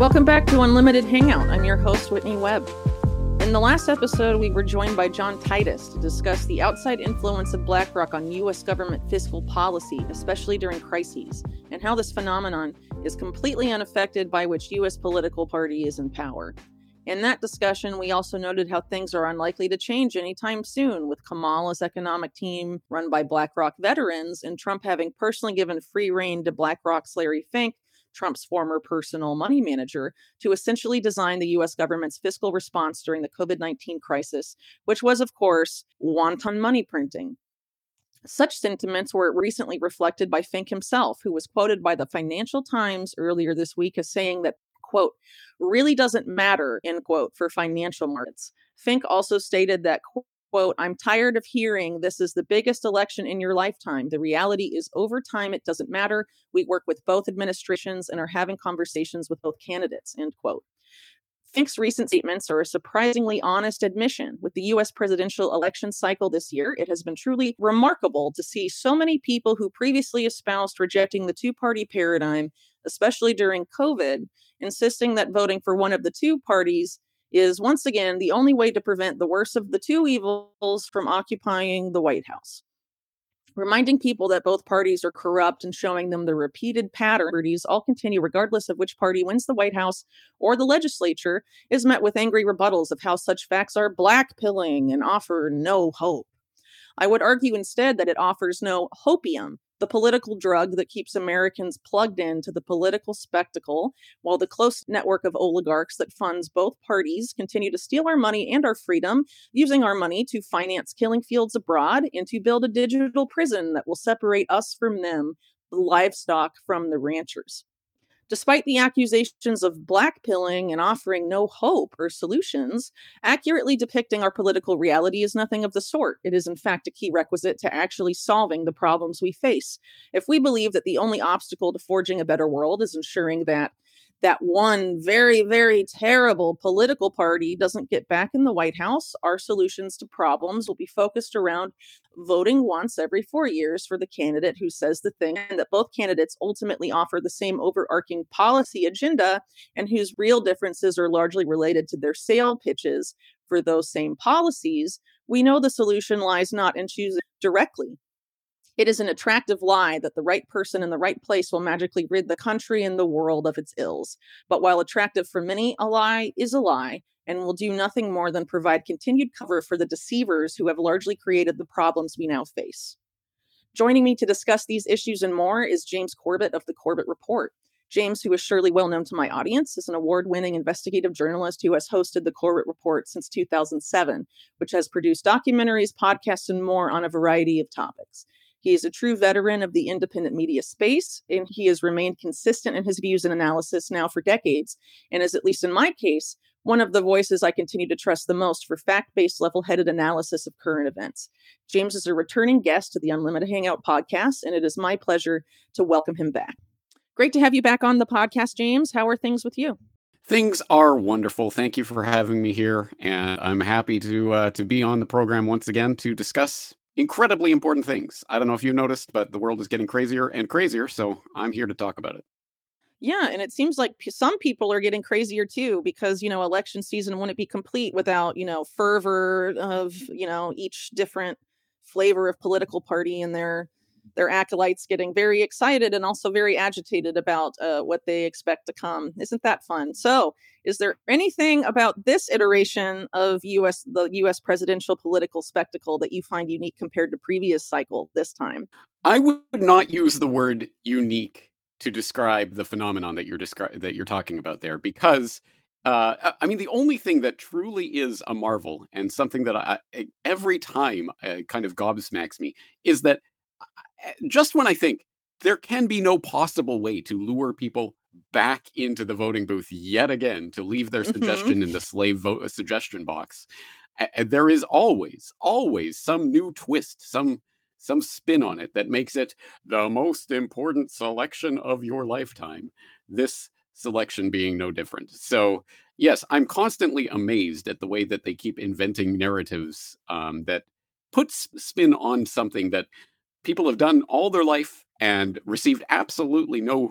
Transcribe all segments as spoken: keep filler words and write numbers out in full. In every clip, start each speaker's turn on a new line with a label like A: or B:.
A: Welcome back to Unlimited Hangout. I'm your host, Whitney Webb. In the last episode, we were joined by John Titus to discuss the outside influence of BlackRock on U S government fiscal policy, especially during crises, and how this phenomenon is completely unaffected by which U S political party is in power. In that discussion, we also noted how things are unlikely to change anytime soon, with Kamala's economic team run by BlackRock veterans and Trump having personally given free rein to BlackRock's Larry Fink, Trump's former personal money manager, to essentially design the U S government's fiscal response during the covid nineteen crisis, which was, of course, wanton money printing. Such sentiments were recently reflected by Fink himself, who was quoted by the Financial Times earlier this week as saying that, quote, really doesn't matter, end quote, for financial markets. Fink also stated that, quote, I'm tired of hearing this is the biggest election in your lifetime. The reality is over time, it doesn't matter. We work with both administrations and are having conversations with both candidates, end quote. Fink's recent statements are a surprisingly honest admission. With the U S presidential election cycle this year, it has been truly remarkable to see so many people who previously espoused rejecting the two-party paradigm, especially during COVID, insisting that voting for one of the two parties is once again the only way to prevent the worst of the two evils from occupying the White House. Reminding people that both parties are corrupt and showing them the repeated patterns all continue regardless of which party wins the White House or the legislature is met with angry rebuttals of how such facts are blackpilling and offer no hope. I would argue instead that it offers no hopium, the political drug that keeps Americans plugged into the political spectacle, while the close network of oligarchs that funds both parties continue to steal our money and our freedom, using our money to finance killing fields abroad and to build a digital prison that will separate us from them, the livestock from the ranchers. Despite the accusations of blackpilling and offering no hope or solutions, accurately depicting our political reality is nothing of the sort. It is, in fact, a key requisite to actually solving the problems we face. If we believe that the only obstacle to forging a better world is ensuring that that one very, very terrible political party doesn't get back in the White House, our solutions to problems will be focused around voting once every four years for the candidate who says the thing, and that both candidates ultimately offer the same overarching policy agenda and whose real differences are largely related to their sale pitches for those same policies. We know the solution lies not in choosing directly. It is an attractive lie that the right person in the right place will magically rid the country and the world of its ills. But while attractive for many, a lie is a lie and will do nothing more than provide continued cover for the deceivers who have largely created the problems we now face. Joining me to discuss these issues and more is James Corbett of the Corbett Report. James, who is surely well known to my audience, is an award-winning investigative journalist who has hosted the Corbett Report since two thousand seven, which has produced documentaries, podcasts, and more on a variety of topics. He is a true veteran of the independent media space, and he has remained consistent in his views and analysis now for decades, and is, at least in my case, one of the voices I continue to trust the most for fact-based, level-headed analysis of current events. James is a returning guest to the Unlimited Hangout podcast, and it is my pleasure to welcome him back. Great to have you back on the podcast, James. How are things with you?
B: Things are wonderful. Thank you for having me here, and I'm happy to uh, to be on the program once again to discuss incredibly important things. I don't know if you noticed, but the world is getting crazier and crazier, so I'm here to talk about it.
A: Yeah, and it seems like p- some people are getting crazier too, because, you know, election season wouldn't be complete without, you know, fervor of, you know, each different flavor of political party and their their acolytes getting very excited and also very agitated about uh, what they expect to come. Isn't that fun? So, is there anything about this iteration of U S the U S presidential political spectacle that you find unique compared to previous cycle this time?
B: I would not use the word unique to describe the phenomenon that you're descri- that you're talking about there, because uh, I I mean the only thing that truly is a marvel and something that I, I every time uh, kind of gobsmacks me is that uh, just when I think there can be no possible way to lure people back into the voting booth yet again to leave their
A: Hmm.
B: suggestion in the slave vote uh, suggestion box, uh, uh, there is always, always some new twist, some some spin on it that makes it the most important selection of your lifetime. This selection being no different. So, yes, I'm constantly amazed at the way that they keep inventing narratives um, that put s- spin on something that people have done all their life and received absolutely no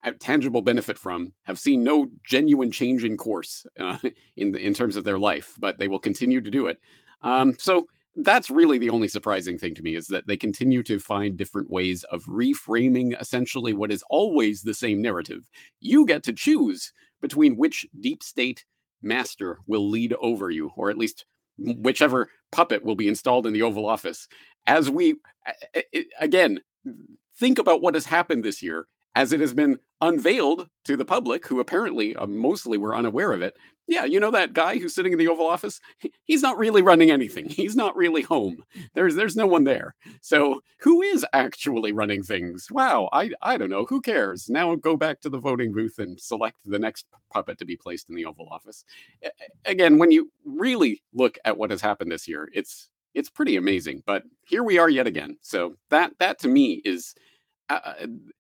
B: tangible benefit from have seen no genuine change in course uh, in in terms of their life, but they will continue to do it. Um, so that's really the only surprising thing to me is that they continue to find different ways of reframing essentially what is always the same narrative. You get to choose between which deep state master will lead over you, or at least whichever puppet will be installed in the Oval Office. As we, again, think about what has happened this year as it has been unveiled to the public, who apparently uh, mostly were unaware of it. Yeah, you know that guy who's sitting in the Oval Office? He's not really running anything. He's not really home. There's there's no one there. So who is actually running things? Wow, I I don't know. Who cares? Now go back to the voting booth and select the next puppet to be placed in the Oval Office. Again, when you really look at what has happened this year, it's it's pretty amazing. But here we are yet again. So that that to me is uh,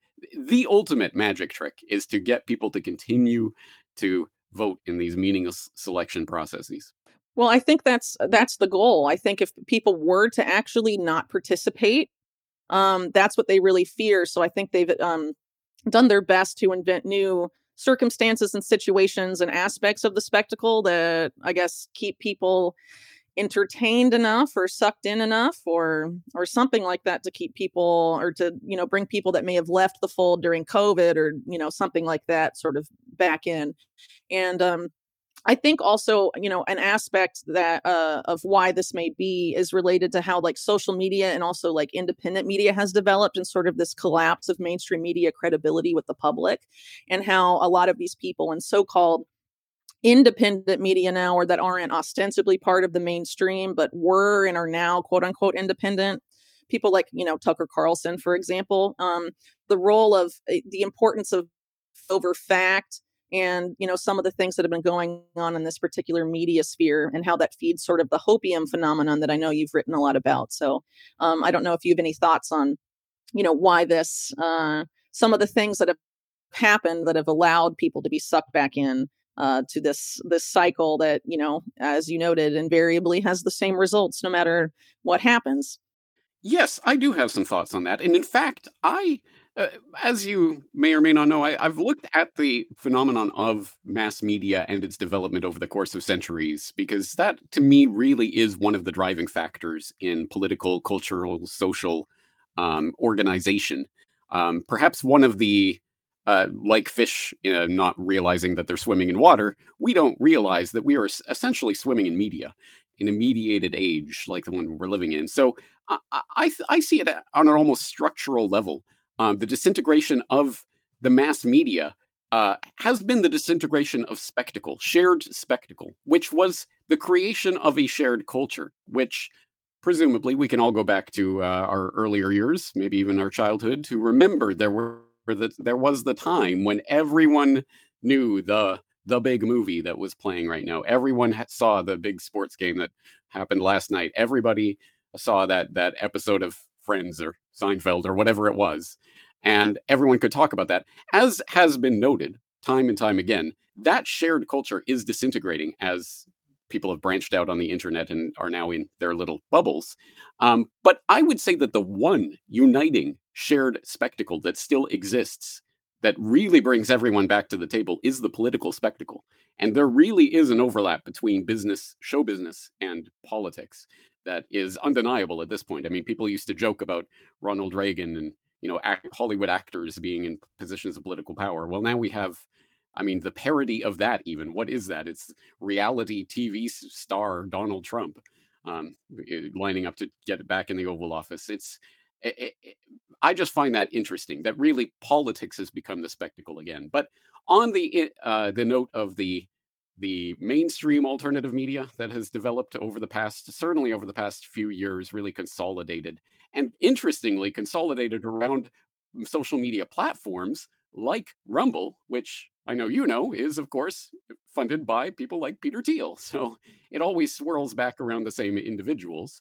B: the ultimate magic trick, is to get people to continue to vote in these meaningless selection processes.
A: Well, I think that's that's the goal. I think if people were to actually not participate, um, that's what they really fear. So I think they've um, done their best to invent new circumstances and situations and aspects of the spectacle that, I guess, keep people entertained enough or sucked in enough or or something like that, to keep people, or to, you know, bring people that may have left the fold during COVID, or, you know, something like that, sort of back in. And um I think also, you know, an aspect that uh, of why this may be is related to how, like, social media and also like independent media has developed, and sort of this collapse of mainstream media credibility with the public, and how a lot of these people in so-called independent media now, or that aren't ostensibly part of the mainstream but were and are now quote unquote independent, people like, you know, Tucker Carlson, for example, um, the role of uh, the importance of over fact, and, you know, some of the things that have been going on in this particular media sphere, and how that feeds sort of the hopium phenomenon that I know you've written a lot about. So um, I don't know if you have any thoughts on, you know, why this, uh, some of the things that have happened that have allowed people to be sucked back in uh, to this this cycle that, you know, as you noted, invariably has the same results no matter what happens.
B: Yes, I do have some thoughts on that. And in fact, I, uh, as you may or may not know, I, I've looked at the phenomenon of mass media and its development over the course of centuries, because that to me really is one of the driving factors in political, cultural, social um, organization. Um, perhaps one of the, uh, like fish uh, not realizing that they're swimming in water, we don't realize that we are es- essentially swimming in media, in a mediated age like the one we're living in. So I I, I see it on an almost structural level. Um, the disintegration of the mass media uh, has been the disintegration of spectacle, shared spectacle, which was the creation of a shared culture, which presumably we can all go back to uh, our earlier years, maybe even our childhood, to remember there were that there was the time when everyone knew the the big movie that was playing right now. Everyone ha- saw the big sports game that happened last night. Everybody saw that that episode of Friends or Seinfeld or whatever it was, and everyone could talk about that. As has been noted time and time again, that shared culture is disintegrating as people have branched out on the internet and are now in their little bubbles. Um, but I would say that the one uniting shared spectacle that still exists, that really brings everyone back to the table, is the political spectacle. And there really is an overlap between business, show business, and politics that is undeniable at this point. I mean, people used to joke about Ronald Reagan and, you know, act, Hollywood actors being in positions of political power. Well, now we have, I mean, the parody of that. Even what is that? It's reality T V star Donald Trump um, lining up to get back in the Oval Office. It's it, it, I just find that interesting, that really politics has become the spectacle again. But on the uh, the note of the the mainstream alternative media that has developed over the past, certainly over the past few years, really consolidated, and interestingly consolidated around social media platforms like Rumble, which I know you know is, of course, funded by people like Peter Thiel. So it always swirls back around the same individuals.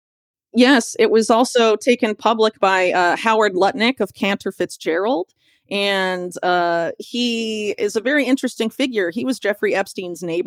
A: Yes, it was also taken public by uh, Howard Lutnick of Cantor Fitzgerald. And uh, he is a very interesting figure. He was Jeffrey Epstein's neighbor.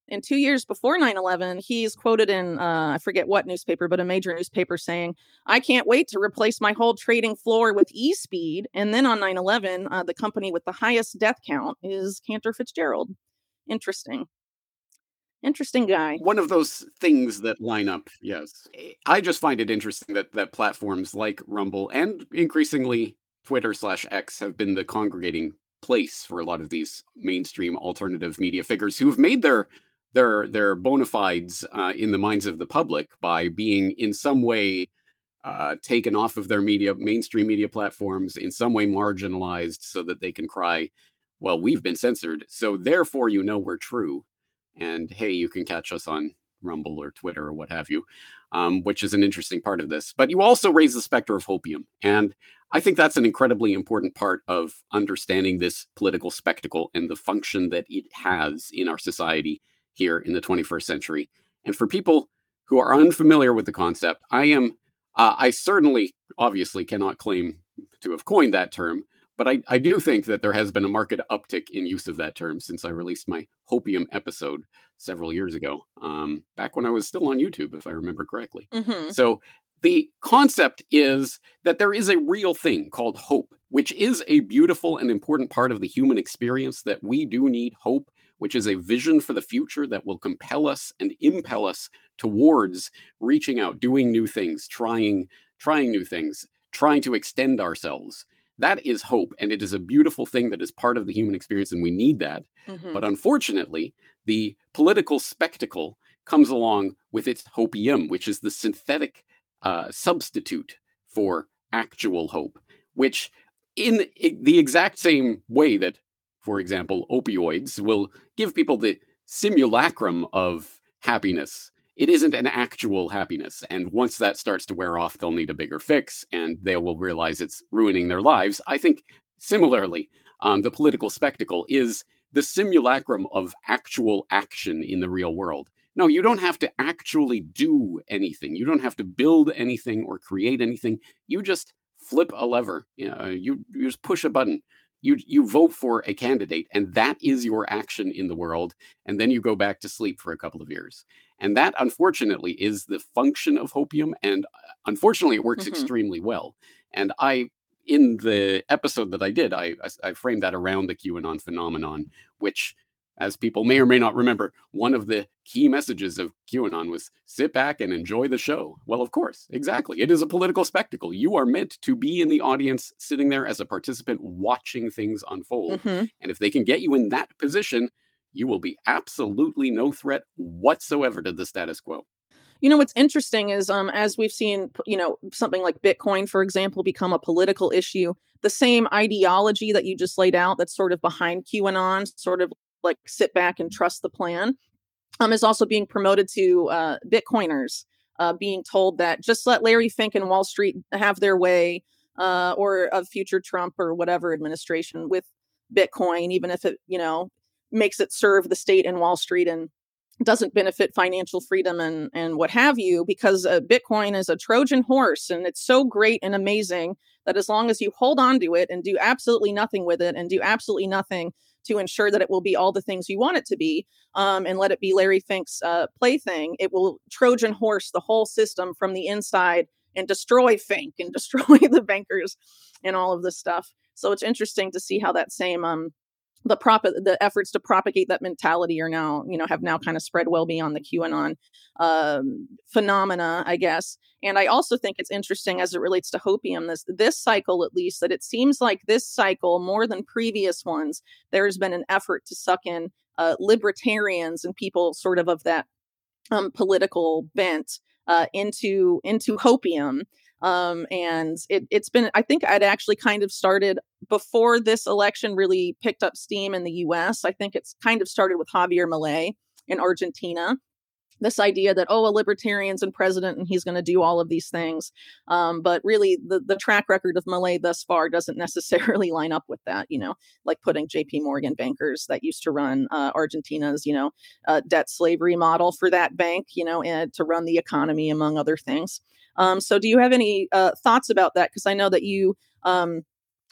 A: in two years before nine eleven, he's quoted in, uh, I forget what newspaper, but a major newspaper saying, I can't wait to replace my whole trading floor with eSpeed. And then on nine eleven, uh, the company with the highest death count is Cantor Fitzgerald. Interesting. Interesting guy.
B: One of those things that line up, yes. I just find it interesting that that platforms like Rumble and increasingly Twitter slash X have been the congregating place for a lot of these mainstream alternative media figures who've made their their their bona fides uh, in the minds of the public by being in some way uh, taken off of their media mainstream media platforms, in some way marginalized, so that they can cry, "Well, we've been censored, so therefore you know we're true." And hey, you can catch us on Rumble or Twitter or what have you, um, which is an interesting part of this. But you also raise the specter of hopium. And I think that's an incredibly important part of understanding this political spectacle and the function that it has in our society here in the twenty-first century. And for people who are unfamiliar with the concept, I am, uh, I certainly, obviously, cannot claim to have coined that term. But I, I do think that there has been a marked uptick in use of that term since I released my hopium episode several years ago, um, back when I was still on YouTube, if I remember correctly.
A: Mm-hmm.
B: So the concept is that there is a real thing called hope, which is a beautiful and important part of the human experience, that we do need hope, which is a vision for the future that will compel us and impel us towards reaching out, doing new things, trying, trying new things, trying to extend ourselves. That is hope, and it is a beautiful thing that is part of the human experience, and we need that.
A: Mm-hmm.
B: But unfortunately, the political spectacle comes along with its hopium, which is the synthetic uh, substitute for actual hope, which in the exact same way that, for example, opioids will give people the simulacrum of happiness, it isn't an actual happiness. And once that starts to wear off, they'll need a bigger fix and they will realize it's ruining their lives. I think similarly, um, the political spectacle is the simulacrum of actual action in the real world. No, you don't have to actually do anything. You don't have to build anything or create anything. You just flip a lever. You know, you, you just push a button. You you vote for a candidate, and that is your action in the world. And then you go back to sleep for a couple of years. And that, unfortunately, is the function of hopium. And unfortunately, it works
A: Mm-hmm.
B: extremely well. And I, in the episode that I did, I, I, I framed that around the QAnon phenomenon, which, as people may or may not remember, one of the key messages of QAnon was sit back and enjoy the show. Well, of course, exactly. It is a political spectacle. You are meant to be in the audience, sitting there as a participant, watching things unfold.
A: Mm-hmm.
B: And if they can get you in that position, you will be absolutely no threat whatsoever to the status quo.
A: You know, what's interesting is, um, as we've seen, you know, something like Bitcoin, for example, become a political issue, the same ideology that you just laid out that's sort of behind QAnon, sort of like sit back and trust the plan, um, is also being promoted to uh, Bitcoiners, uh, being told that just let Larry Fink and Wall Street have their way, uh, or a future Trump or whatever administration with Bitcoin, even if it, you know, makes it serve the state and Wall Street and doesn't benefit financial freedom and and what have you, because uh, Bitcoin is a Trojan horse and it's so great and amazing that as long as you hold on to it and do absolutely nothing with it and do absolutely nothing to ensure that it will be all the things you want it to be, um, and let it be Larry Fink's uh, plaything, it will Trojan horse the whole system from the inside and destroy Fink and destroy the bankers and all of this stuff. So it's interesting to see how that same um, the prop the efforts to propagate that mentality are now, you know, have now kind of spread well beyond the QAnon um, phenomena, I guess. And I also think it's interesting as it relates to hopium, this this cycle, at least, that it seems like this cycle, more than previous ones, there's been an effort to suck in uh, libertarians and people sort of of that um, political bent uh, into into hopium. Um, and it, it's been, I think I'd actually kind of started before this election really picked up steam in the U S. I think it's kind of started with Javier Milei in Argentina. This idea that, oh, a libertarian's in president and he's going to do all of these things. Um, but really, the, the track record of Milei thus far doesn't necessarily line up with that, you know, like putting J P Morgan bankers that used to run uh, Argentina's, you know, uh, debt slavery model for that bank, you know, and to run the economy, among other things. Um, so do you have any uh, thoughts about that? Because I know that you um,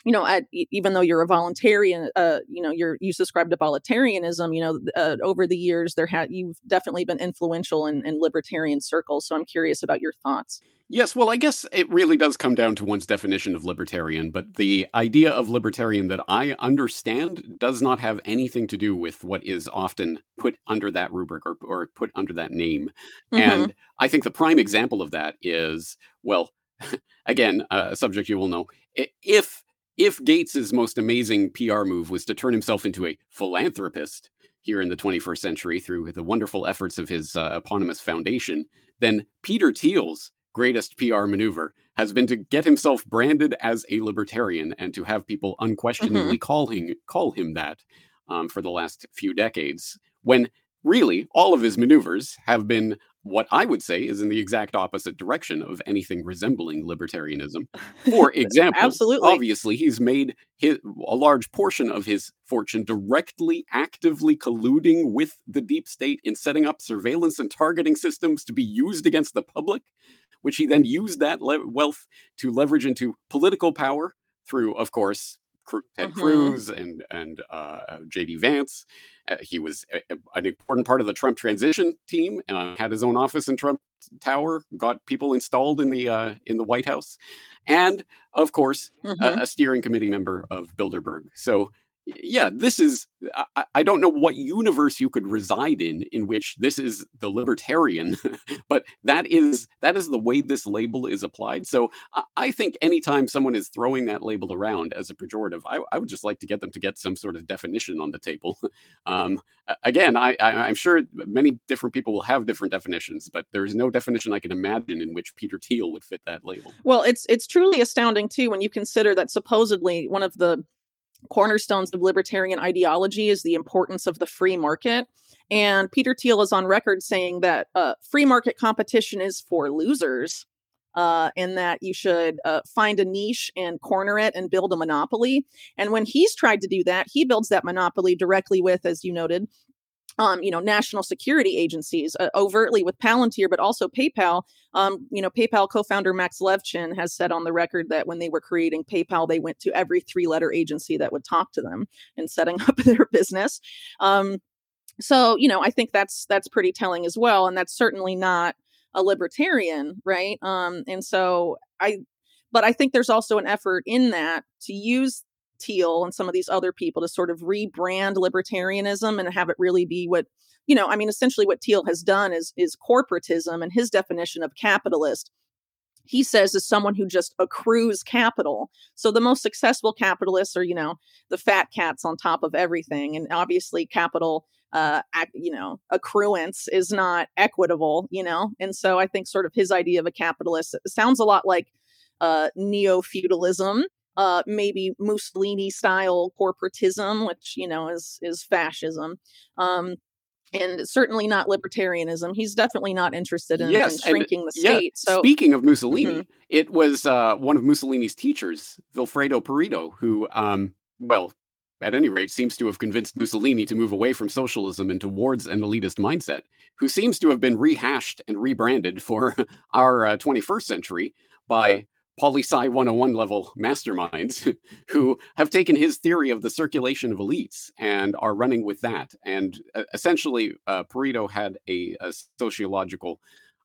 A: you know, at, e- even though you're a voluntarian, uh, you know, you're you subscribe to voluntarism. You know, uh, over the years, there had you've definitely been influential in, in libertarian circles. So I'm curious about your thoughts.
B: Yes, well, I guess it really does come down to one's definition of libertarian, but the idea of libertarian that I understand does not have anything to do with what is often put under that rubric or, or put under that name.
A: Hmm.
B: And I think the prime example of that is, well, again, uh, a subject you will know. I- If if Gates's most amazing P R move was to turn himself into a philanthropist here in the twenty-first century through the wonderful efforts of his uh, eponymous foundation, then Peter Thiel's greatest P R maneuver has been to get himself branded as a libertarian and to have people
A: Hmm.
B: unquestioningly call him call him that um, for the last few decades. When really all of his maneuvers have been what I would say is in the exact opposite direction of anything resembling libertarianism. For example,
A: Absolutely.
B: obviously he's made his, a large portion of his fortune directly, actively colluding with the deep state in setting up surveillance and targeting systems to be used against the public, which he then used that le- wealth to leverage into political power through, of course, Ted
A: Hmm.
B: Cruz and and uh, J D Vance. Uh, he was a, a, an important part of the Trump transition team. Uh, had his own office in Trump Tower. Got people installed in the uh, in the White House, and of course, a,
A: Hmm.
B: a steering committee member of Bilderberg. So yeah, this is, I, I don't know what universe you could reside in in which this is the libertarian, but that is that is the way this label is applied. So I, I think anytime someone is throwing that label around as a pejorative, I, I would just like to get them to get some sort of definition on the table. um, again, I, I, I'm sure many different people will have different definitions, but there's no definition I can imagine in which Peter Thiel would fit that label.
A: Well, it's it's truly astounding too when you consider that supposedly one of the cornerstones of libertarian ideology is the importance of the free market. And Peter Thiel is on record saying that uh, free market competition is for losers, uh, and that you should uh, find a niche and corner it and build a monopoly. And when he's tried to do that, he builds that monopoly directly with, as you noted, um, you know, national security agencies, uh, overtly with Palantir, but also PayPal. Um, you know, PayPal co-founder Max Levchin has said on the record that when they were creating PayPal, they went to every three-letter agency that would talk to them in setting up their business. Um, so, you know, I think that's that's pretty telling as well, and that's certainly not a libertarian, right? Um, and so I, but I think there's also an effort in that to use Teal and some of these other people to sort of rebrand libertarianism and have it really be what, you know, I mean, essentially what Teal has done is is corporatism, and his definition of capitalist, he says, is someone who just accrues capital. So the most successful capitalists are, you know, the fat cats on top of everything. And obviously capital, uh, ac- you know, accruance is not equitable, you know? And so I think sort of his idea of a capitalist sounds a lot like uh, neo-feudalism, uh, maybe Mussolini style corporatism, which, you know, is, is fascism. Um, and certainly not libertarianism. He's definitely not interested in, in
B: Yes, and
A: shrinking the
B: yeah,
A: state. So,
B: speaking of
A: mhm.
B: Mussolini, it was uh, one of Mussolini's teachers, Vilfredo Perito, who, um, well, at any rate, seems to have convinced Mussolini to move away from socialism and towards an elitist mindset, who seems to have been rehashed and rebranded for our uh, twenty-first century by poli sci one oh one level masterminds who have taken his theory of the circulation of elites and are running with that. And uh, essentially, uh, Perito had a, a sociological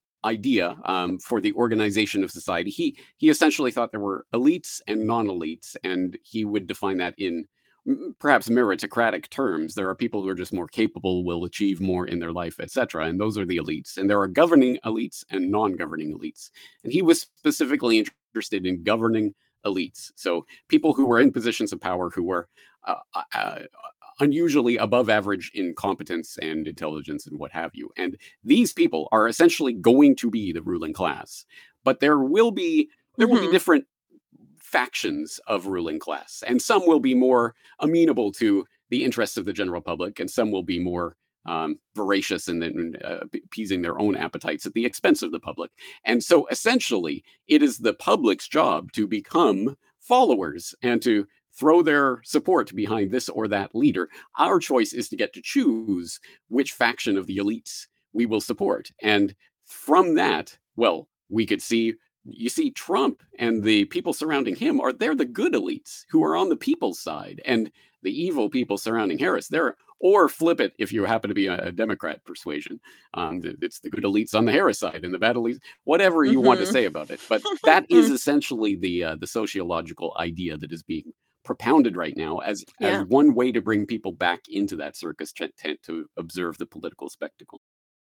B: idea um, for the organization of society. He he essentially thought there were elites and non-elites, and he would define that in perhaps meritocratic terms. There are people who are just more capable, will achieve more in their life, et cetera. And those are the elites. And there are governing elites and non-governing elites. And he was specifically interested in governing elites. So people who were in positions of power who were uh, uh, unusually above average in competence and intelligence and what have you. And these people are essentially going to be the ruling class. But there will be there will be
A: Mhm.
B: different factions of ruling class, and some will be more amenable to the interests of the general public, and some will be more um, voracious and then uh, appeasing their own appetites at the expense of the public. And so, essentially, it is the public's job to become followers and to throw their support behind this or that leader. Our choice is to get to choose which faction of the elites we will support, and from that, well, we could see you see, Trump and the people surrounding him are they're the good elites who are on the people's side, and the evil people surrounding Harris, they're or flip it if you happen to be a, a Democrat persuasion. Um, th- it's the good elites on the Harris side and the bad elites, whatever you want to
A: Mm-hmm.
B: say about it. But that is essentially the uh, the sociological idea that is being propounded right now as as
A: Yeah.
B: one way to bring people back into that circus tent tent to observe the political spectacle.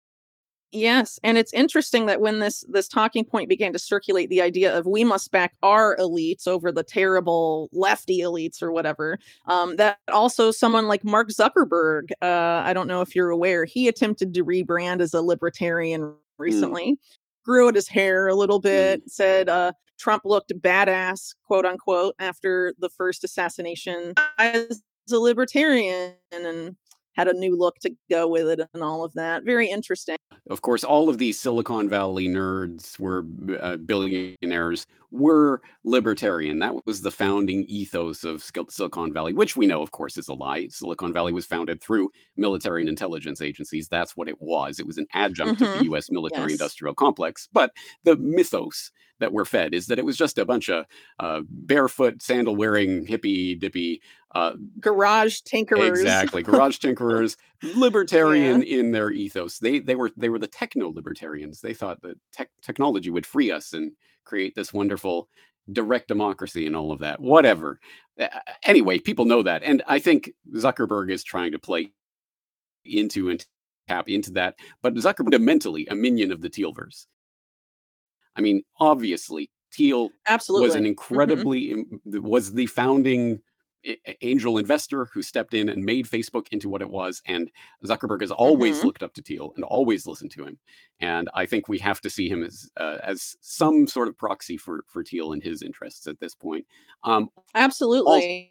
A: Yes, and it's interesting that when this this talking point began to circulate, the idea of we must back our elites over the terrible lefty elites or whatever, um, that also someone like Mark Zuckerberg, uh, I don't know if you're aware, he attempted to rebrand as a libertarian
B: Mm,
A: recently, grew out his hair a little
B: mm.
A: bit, said uh, Trump looked badass, quote unquote, after the first assassination as a libertarian, and had a new look to go with it and all of that. Very interesting.
B: Of course, all of these Silicon Valley nerds were b- uh, billionaires were libertarian. That was the founding ethos of Sil- Silicon Valley, which we know, of course, is a lie. Silicon Valley was founded through military and intelligence agencies. That's what it was. It was an adjunct of the
A: Mhm.
B: U S military
A: Yes.
B: industrial complex. But the mythos that we're fed is that it was just a bunch of uh, barefoot, sandal wearing, hippy dippy uh,
A: Garage tinkerers.
B: exactly. Garage tinkerers,
A: Yeah.
B: libertarian in their ethos. They they were they were the techno libertarians. They thought that tech, technology would free us and create this wonderful direct democracy and all of that. Whatever. Uh, Anyway, people know that, and I think Zuckerberg is trying to play into and tap into that. But Zuckerberg mentally a minion of the Tealverse. I mean, obviously, Thiel was an
A: Absolutely. Mhm.
B: incredibly im- was the founding a- a- angel investor who stepped in and made Facebook into what it was. And Zuckerberg has always
A: Mhm.
B: looked up to Thiel and always listened to him. And I think we have to see him as uh, as some sort of proxy for for Thiel and his interests at this point. Um, also,
A: Absolutely.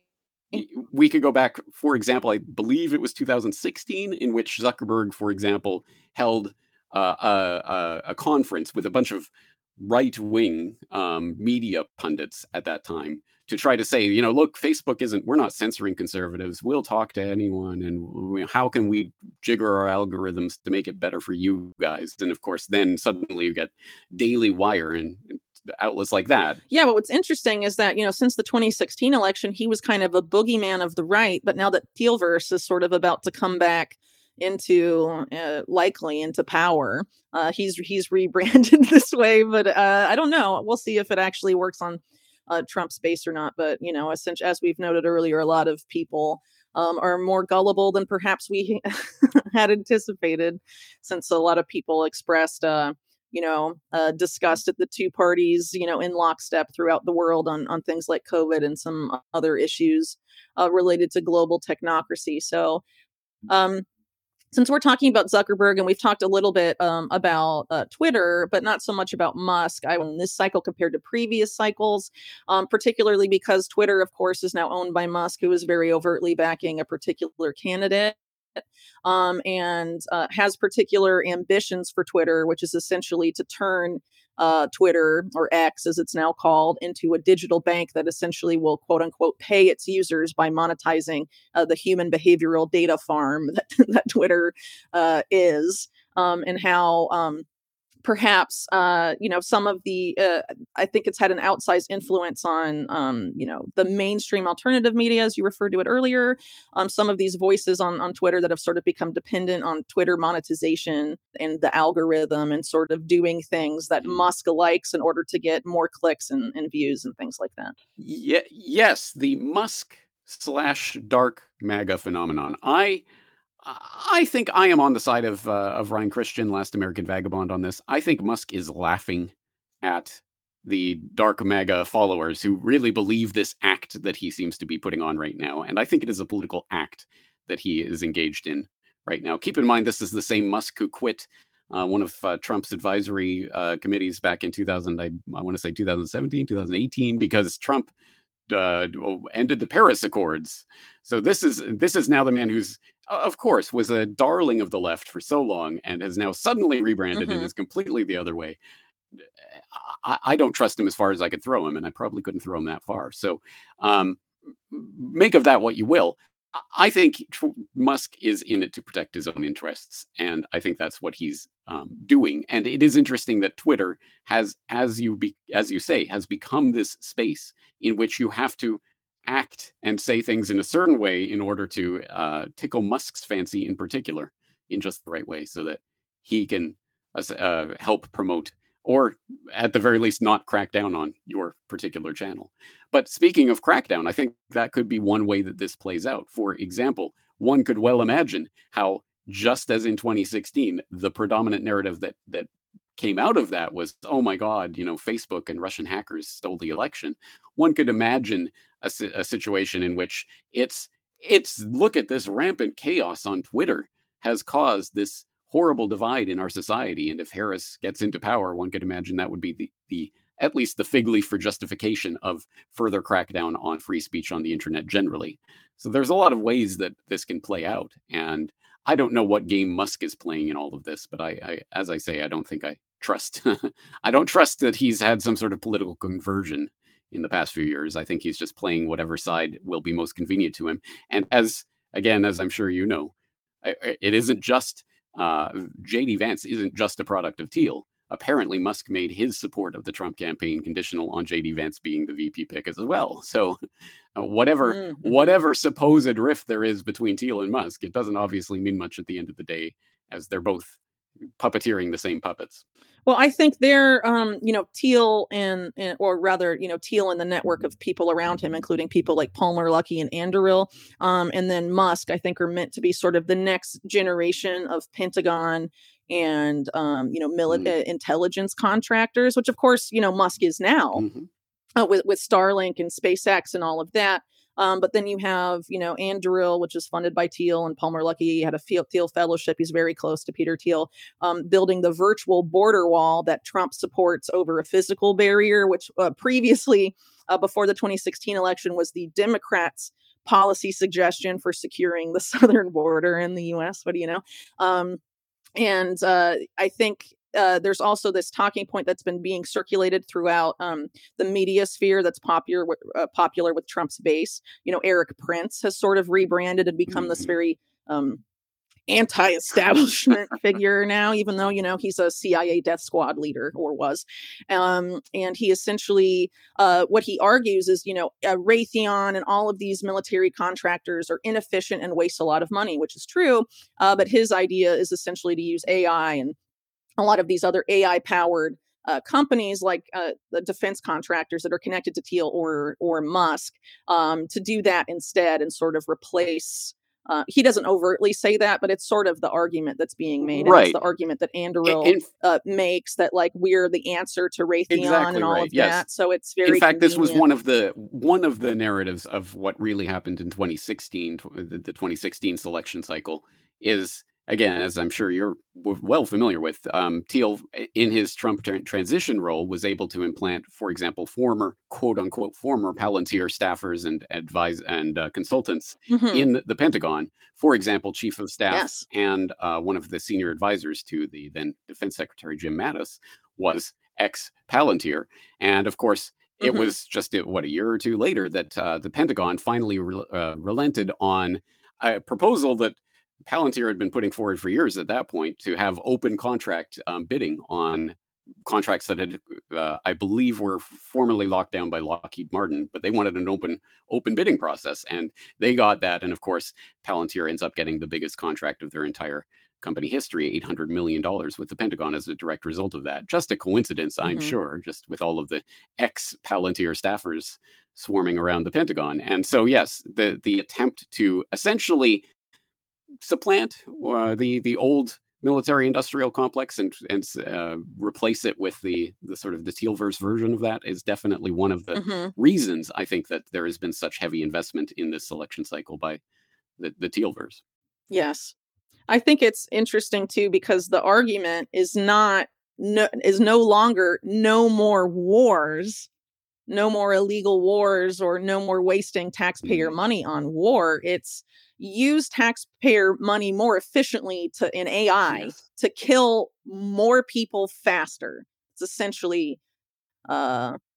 B: we could go back, for example, I believe it was two thousand sixteen, in which Zuckerberg, for example, held uh, a, a, a conference with a bunch of right wing um, media pundits at that time to try to say, you know, look, Facebook isn't, we're not censoring conservatives. We'll talk to anyone. And we- how can we jigger our algorithms to make it better for you guys? And of course, then suddenly you get Daily Wire and outlets like that.
A: Yeah, but what's interesting is that, you know, since the twenty sixteen election, he was kind of a boogeyman of the right, but now that Thielverse is sort of about to come back into uh, likely into power, uh, he's he's rebranded this way. But uh, I don't know. We'll see if it actually works on uh, Trump's base or not. But you know, essentially, as we've noted earlier, a lot of people um, are more gullible than perhaps we had anticipated, since a lot of people expressed. Uh, you know, uh, discussed at the two parties, you know, in lockstep throughout the world on on things like COVID and some other issues uh, related to global technocracy. So, um, since we're talking about Zuckerberg and we've talked a little bit um, about uh, Twitter, but not so much about Musk, I in this cycle compared to previous cycles, um, particularly because Twitter, of course, is now owned by Musk, who is very overtly backing a particular candidate. Um, and uh, has particular ambitions for Twitter, which is essentially to turn uh, Twitter, or X as it's now called, into a digital bank that essentially will, quote unquote, pay its users by monetizing uh, the human behavioral data farm that, that Twitter uh, is, um, and how um, perhaps uh, you know some of the uh, I think it's had an outsized influence on um, you know the mainstream alternative media, as you referred to it earlier. Um, some of these voices on on Twitter that have sort of become dependent on Twitter monetization and the algorithm, and sort of doing things that
B: Mm.
A: Musk likes in order to get more clicks and, and views and things like that.
B: Ye- yes, the Musk slash dark MAGA phenomenon. I I think I am on the side of uh, of Ryan Christian, Last American Vagabond, on this. I think Musk is laughing at the dark MAGA followers who really believe this act that he seems to be putting on right now, and I think it is a political act that he is engaged in right now. Keep in mind, this is the same Musk who quit uh, one of uh, Trump's advisory uh, committees back in two thousand. I, I want to say two thousand seventeen, two thousand eighteen, because Trump uh, ended the Paris Accords. So this is this is now the man who's, of course, was a darling of the left for so long and has now suddenly rebranded and
A: Hmm.
B: is completely the other way. I, I don't trust him as far as I could throw him, and I probably couldn't throw him that far. So um, make of that what you will. I think Musk is in it to protect his own interests, and I think that's what he's um, doing. And it is interesting that Twitter has, as you be, as you say, has become this space in which you have to act and say things in a certain way in order to uh, tickle Musk's fancy in particular in just the right way, so that he can uh, help promote, or at the very least not crack down on your particular channel. But speaking of crackdown, I think that could be one way that this plays out. For example, one could well imagine how, just as in twenty sixteen, the predominant narrative that that came out of that was, oh my God, you know, Facebook and Russian hackers stole the election. One could imagine a, a situation in which it's it's look at this rampant chaos on Twitter has caused this horrible divide in our society. And if Harris gets into power, one could imagine that would be the, the at least the fig leaf for justification of further crackdown on free speech on the internet generally. So there's a lot of ways that this can play out. And I don't know what game Musk is playing in all of this, but I, I as I say, I don't think I trust. I don't trust that he's had some sort of political conversion in the past few years. I think he's just playing whatever side will be most convenient to him. And as, again, as I'm sure you know, it isn't just, uh, J D Vance isn't just a product of Thiel. Apparently, Musk made his support of the Trump campaign conditional on J D Vance being the V P pick as well. So uh, whatever
A: Mm-hmm.
B: whatever supposed rift there is between Thiel and Musk, it doesn't obviously mean much at the end of the day, as they're both puppeteering the same puppets.
A: Well, I think they're, um, you know, Thiel and, and, or rather, you know, Thiel and the network of people around him, including people like Palmer Luckey and Anduril, um, and then Musk, I think, are meant to be sort of the next generation of Pentagon and, um, you know, mili-
B: Mm.
A: uh, intelligence contractors, which, of course, you know, Musk is now
B: Mhm.
A: uh, with, with Starlink and SpaceX and all of that. Um, but then you have, you know, Anduril, which is funded by Thiel, and Palmer Luckey. He had a Thiel Fellowship. He's very close to Peter Thiel, um, building the virtual border wall that Trump supports over a physical barrier, which uh, previously, uh, before the twenty sixteen election, was the Democrats' policy suggestion for securing the southern border in the U S. What do you know? Um, and uh, I think uh, there's also this talking point that's been being circulated throughout um, the media sphere that's popular with, uh, popular with Trump's base. You know, Eric Prince has sort of rebranded and become this
B: Mhm.
A: very um, anti-establishment figure now, even though, you know, he's a C I A death squad leader, or was. Um, and he essentially, uh, what he argues is, you know, uh, Raytheon and all of these military contractors are inefficient and waste a lot of money, which is true. Uh, but his idea is essentially to use A I and a lot of these other A I powered uh, companies, like uh, the defense contractors that are connected to Thiel or or Musk, um, to do that instead and sort of replace. Uh, he doesn't overtly say that, but it's sort of the argument that's being made, and it's
B: Right.
A: the argument that
B: In,
A: Anduril
B: in
A: uh, makes, that like we're the answer to Raytheon
B: exactly
A: and all
B: right.
A: of
B: Yes.
A: that. So it's
B: In
A: very
B: fact, this was
A: convenient.
B: one of the one of the narratives of what really happened in twenty sixteen, tw- the, the twenty sixteen selection cycle. Is, again, as I'm sure you're w- well familiar with, um, Thiel, i- in his Trump tran- transition role, was able to implant, for example, former quote unquote former Palantir staffers and advise and uh, consultants
A: Mhm.
B: in the Pentagon. For example, chief of staff
A: Yes.
B: and uh, one of the senior advisors to the then Defense Secretary Jim Mattis was ex Palantir, and of course. It
A: Mhm.
B: was just, uh, what, a year or two later that uh, the Pentagon finally re- uh, relented on a proposal that Palantir had been putting forward for years at that point, to have open contract um, bidding on contracts that had, uh, I believe, were formerly locked down by Lockheed Martin, but they wanted an open open bidding process, and they got that. And of course, Palantir ends up getting the biggest contract of their entire company history, eight hundred million dollars with the Pentagon as a direct result of that. Just a coincidence, I'm
A: Mhm.
B: sure, just with all of the ex Palantir staffers swarming around the Pentagon. And so, yes, the the attempt to essentially supplant uh, the the old military industrial complex and and uh, replace it with the the sort of the Tealverse version of that is definitely one of the
A: Mhm.
B: reasons I think that there has been such heavy investment in this selection cycle by the, the Tealverse.
A: Yes. I think it's interesting too, because the argument is not no, is no longer no more wars, no more illegal wars, or no more wasting taxpayer
B: Mm,
A: money on war. It's use taxpayer money more efficiently to in A I
B: yes.
A: to kill more people faster. It's essentially uh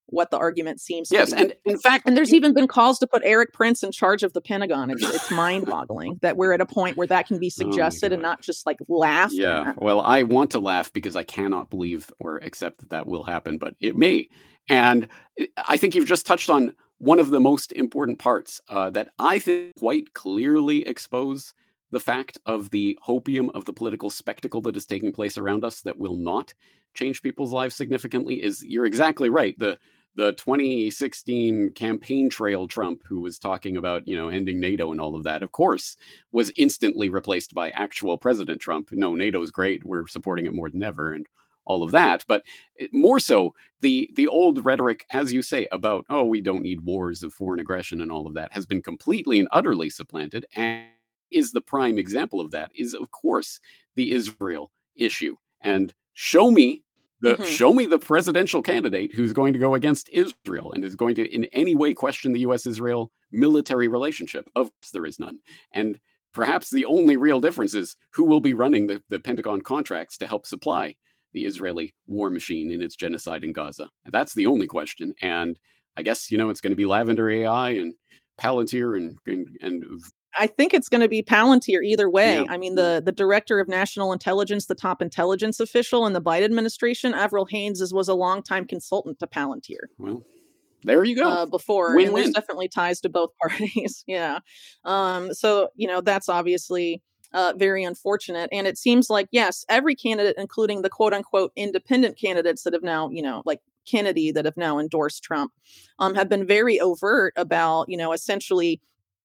A: what the argument seems
B: yes,
A: to be.
B: and in fact,
A: and there's even been calls to put Eric Prince in charge of the Pentagon. It's it's mind-boggling that we're at a point where that can be suggested oh and not just like laughed
B: yeah,
A: at.
B: well, I want to laugh because I cannot believe or accept that that will happen, but it may. And I think you've just touched on one of the most important parts uh, that I think quite clearly expose the fact of the hopium of the political spectacle that is taking place around us that will not change people's lives significantly is you're exactly right. The the twenty sixteen campaign trail Trump, who was talking about, you know, ending NATO and all of that, of course, was instantly replaced by actual President Trump. No, NATO's great. We're supporting it more than ever and all of that. But more so, the the old rhetoric, as you say, about, oh, we don't need wars of foreign aggression and all of that has been completely and utterly supplanted. And is the prime example of that is, of course, the Israel issue. And show me the mm-hmm. show me the presidential candidate who's going to go against Israel and is going to in any way question the U S Israel military relationship. Of course, there is none. And perhaps the only real difference is who will be running the, the Pentagon contracts to help supply the Israeli war machine in its genocide in Gaza. That's the only question. And I guess, you know, it's going to be Lavender A I and Palantir and and, and
A: I think it's going to be Palantir either way. Yeah. I mean, the, the director of national intelligence, the top intelligence official in the Biden administration, Avril Haines, is, was a longtime consultant to Palantir.
B: Well, there you go.
A: Uh, before,
B: Win-win.
A: And there's definitely ties to both parties. yeah. Um, so, you know, that's obviously uh, very unfortunate. And it seems like, yes, every candidate, including the quote unquote independent candidates that have now, you know, like Kennedy, that have now endorsed Trump, um, have been very overt about, you know, essentially,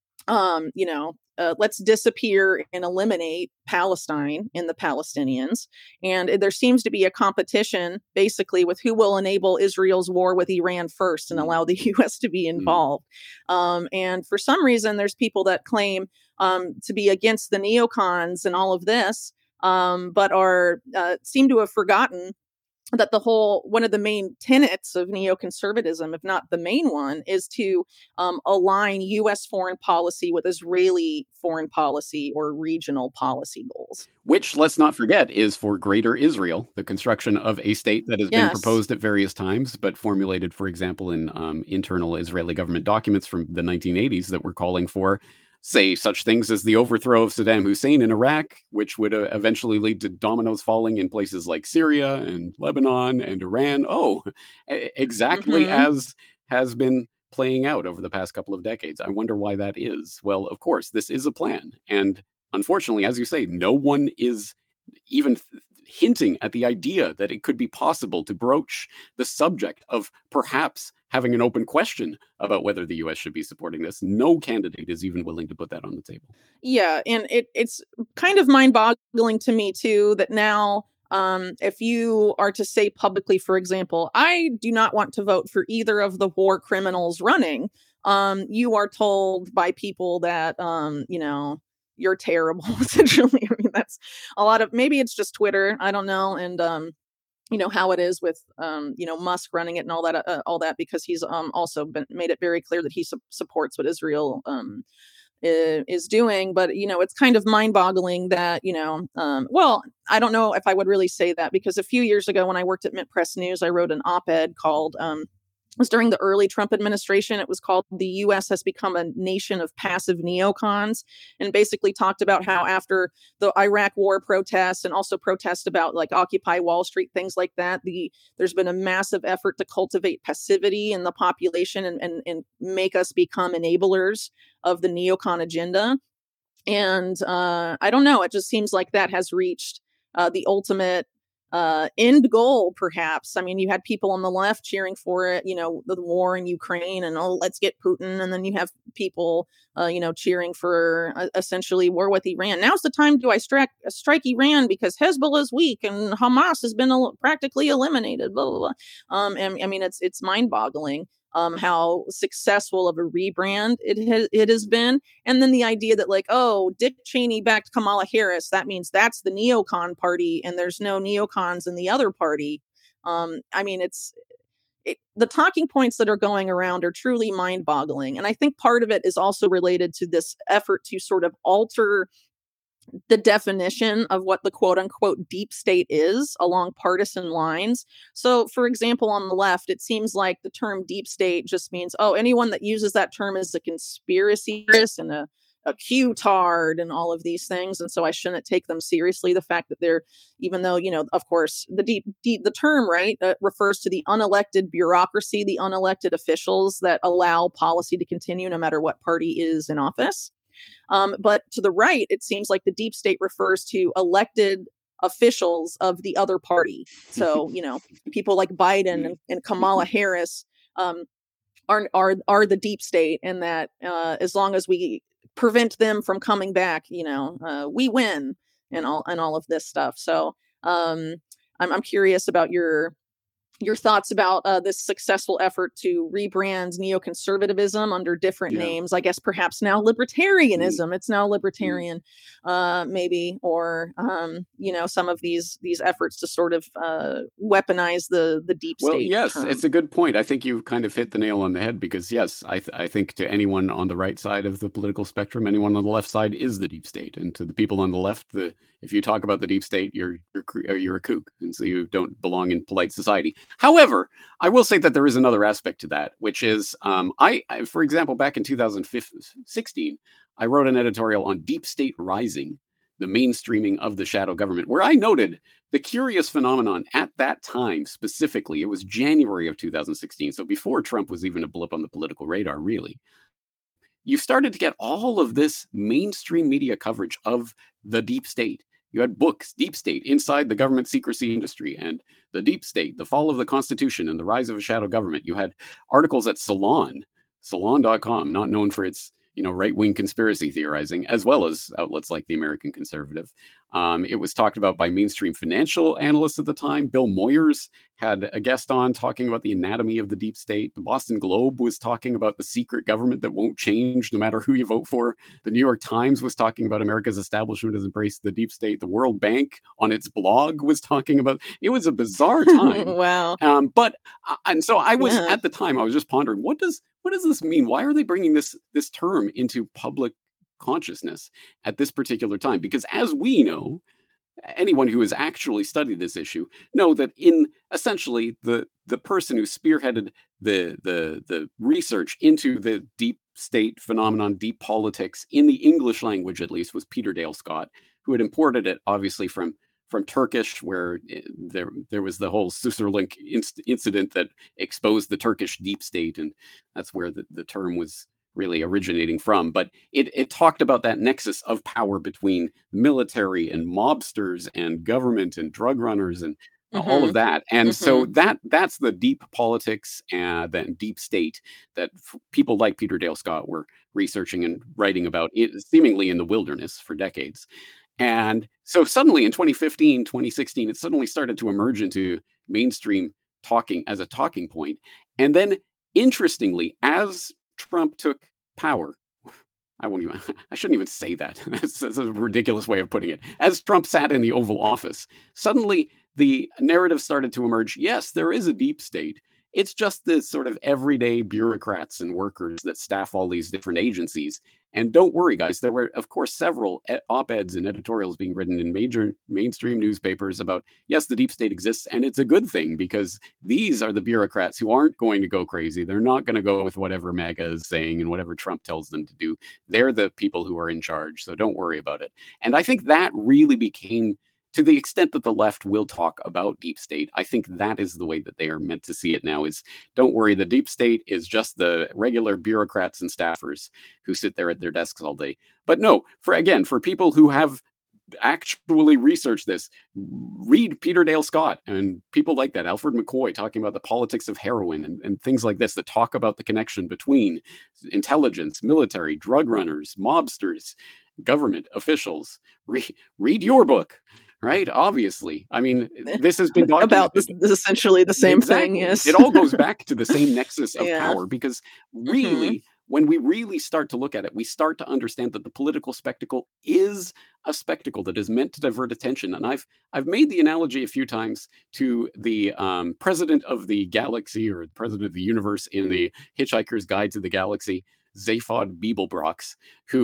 A: um, you know, uh, let's disappear and eliminate Palestine and the Palestinians. And there seems to be a competition basically with who will enable Israel's war with Iran first and allow the U S to be involved. Mm. Um, and for some reason, there's people that claim um, to be against the neocons and all of this, um, but are uh, seem to have forgotten that the whole one of the main tenets of neoconservatism, if not the main one, is to um, align U S foreign policy with Israeli foreign policy or regional policy goals.
B: Which, let's not forget, is for Greater Israel, the construction of a state that has yes. been proposed at various times, but formulated, for example, in um, internal Israeli government documents from the nineteen eighties that were calling for, say, such things as the overthrow of Saddam Hussein in Iraq, which would uh, eventually lead to dominoes falling in places like Syria and Lebanon and Iran. Oh, exactly mm-hmm. as has been playing out over the past couple of decades. I wonder why that is. Well, of course, this is a plan. And unfortunately, as you say, no one is even th- hinting at the idea that it could be possible to broach the subject of perhaps having an open question about whether the U S should be supporting this. No candidate is even willing to put that on the table.
A: Yeah, and it, it's kind of mind-boggling to me, too, that now um, if you are to say publicly, for example, I do not want to vote for either of the war criminals running, um, you are told by people that, um, you know, you're terrible, essentially. I mean, that's a lot of, maybe it's just Twitter, I don't know, and um, you know, how it is with, um, you know, Musk running it and all that, uh, all that, because he's um, also been made it very clear that he su- supports what Israel um, is, is doing. But, you know, it's kind of mind boggling that, you know, um, well, I don't know if I would really say that, because a few years ago when I worked at Mint Press News, I wrote an op-ed called um, it was during the early Trump administration. It was called "The U S Has Become a Nation of Passive Neocons," and basically talked about how after the Iraq war protests and also protests about like Occupy Wall Street, things like that, the there's been a massive effort to cultivate passivity in the population and, and, and make us become enablers of the neocon agenda. And uh, I don't know, it just seems like that has reached uh, the ultimate Uh, end goal, perhaps. I mean, you had people on the left cheering for it, you know, the war in Ukraine and, oh, let's get Putin. And then you have people, uh, you know, cheering for uh, essentially war with Iran. Now's the time to I strike, strike Iran because Hezbollah is weak and Hamas has been el- practically eliminated, blah, blah, blah. Um, and I mean, it's, it's mind boggling. Um, how successful of a rebrand it has, it has been. And then the idea that like, oh, Dick Cheney backed Kamala Harris, that means that's the neocon party and there's no neocons in the other party. Um, I mean, it's it, the talking points that are going around are truly mind boggling. And I think part of it is also related to this effort to sort of alter the definition of what the quote unquote deep state is along partisan lines. So, for example, on the left, it seems like the term deep state just means, oh, anyone that uses that term is a conspiracy theorist and a, a Q-tard and all of these things. And so I shouldn't take them seriously. The fact that they're, even though, you know, of course, the deep, deep the term, right, uh, refers to the unelected bureaucracy, the unelected officials that allow policy to continue no matter what party is in office. Um, but to the right, it seems like the deep state refers to elected officials of the other party. So, you know, people like Biden and, and Kamala Harris um, are, are, are the deep state, and that uh, as long as we prevent them from coming back, you know, uh, we win, and all, and all of this stuff. So um, I'm, I'm curious about your your thoughts about uh, this successful effort to rebrand neoconservatism under different
B: Yeah.
A: names. I guess perhaps now libertarianism.
B: Mm.
A: It's now libertarian, uh, maybe, or um, you know, some of these these efforts to sort of uh, weaponize the the deep
B: Well,
A: state.
B: yes,
A: term.
B: it's a good point. I think you kind of hit the nail on the head because, yes, I, th- I think to anyone on the right side of the political spectrum, anyone on the left side is the deep state, and to the people on the left, the if you talk about the deep state, you're you're cr- uh, you're a kook, and so you don't belong in polite society. However, I will say that there is another aspect to that, which is, um, I, I, for example, back in two thousand sixteen, I wrote an editorial on Deep State Rising, the mainstreaming of the shadow government, where I noted the curious phenomenon at that time specifically. It was January of two thousand sixteen, so before Trump was even a blip on the political radar, really. You started to get all of this mainstream media coverage of the deep state. You had books, Deep State, Inside the Government Secrecy Industry, and The Deep State, The Fall of the Constitution and the Rise of a Shadow Government. You had articles at Salon, salon dot com, not known for its you know right-wing conspiracy theorizing, as well as outlets like the American Conservative. Um, it was talked about by mainstream financial analysts at the time. Bill Moyers had a guest on talking about the anatomy of the deep state. The Boston Globe was talking about the secret government that won't change no matter who you vote for. The New York Times was talking about America's establishment has embraced the deep state. The World Bank on its blog was talking about it. Was a bizarre time.
A: Wow.
B: Um, but uh, and so I was
A: Yeah.
B: at the time I was just pondering, what does what does this mean? Why are they bringing this this term into public consciousness at this particular time? Because as we know, anyone who has actually studied this issue know that in essentially the the person who spearheaded the the the research into the deep state phenomenon, deep politics in the English language at least, was Peter Dale Scott, who had imported it obviously from from Turkish, where it, there there was the whole Susurlink inc- incident that exposed the Turkish deep state, and that's where the, the term was really originating from. But it, it talked about that nexus of power between military and mobsters and government and drug runners and uh, all of
A: Mhm.
B: that. And
A: Mhm.
B: so that that's the deep politics and then deep state that f- people like Peter Dale Scott were researching and writing about, it, seemingly in the wilderness for decades. And so suddenly in twenty fifteen, twenty sixteen, it suddenly started to emerge into mainstream talking as a talking point. And then interestingly, as Trump took power, I won't even, I shouldn't even say that. That's, that's a ridiculous way of putting it. As Trump sat in the Oval Office, suddenly the narrative started to emerge. Yes, there is a deep state. It's just the sort of everyday bureaucrats and workers that staff all these different agencies. And don't worry, guys, there were, of course, several e- op-eds and editorials being written in major mainstream newspapers about, yes, the deep state exists, and it's a good thing because these are the bureaucrats who aren't going to go crazy. They're not going to go with whatever MAGA is saying and whatever Trump tells them to do. They're the people who are in charge, so don't worry about it. And I think that really became, to the extent that the left will talk about deep state, I think that is the way that they are meant to see it now is, don't worry, the deep state is just the regular bureaucrats and staffers who sit there at their desks all day. But no, for again, for people who have actually researched this, read Peter Dale Scott and people like that, Alfred McCoy talking about the politics of heroin and, and things like this that talk about the connection between intelligence, military, drug runners, mobsters, government officials. Re- read your book. Right, obviously. I mean, this has been documented.
A: About this, this essentially the same
B: Exactly.
A: thing. Yes,
B: It all goes back to the same nexus of
A: Yeah.
B: power because really,
A: Mhm.
B: when we really start to look at it, we start to understand that the political spectacle is a spectacle that is meant to divert attention. And I've I've made the analogy a few times to the um, president of the galaxy or the president of the universe in the Hitchhiker's Guide to the Galaxy, Zaphod Beeblebrox, who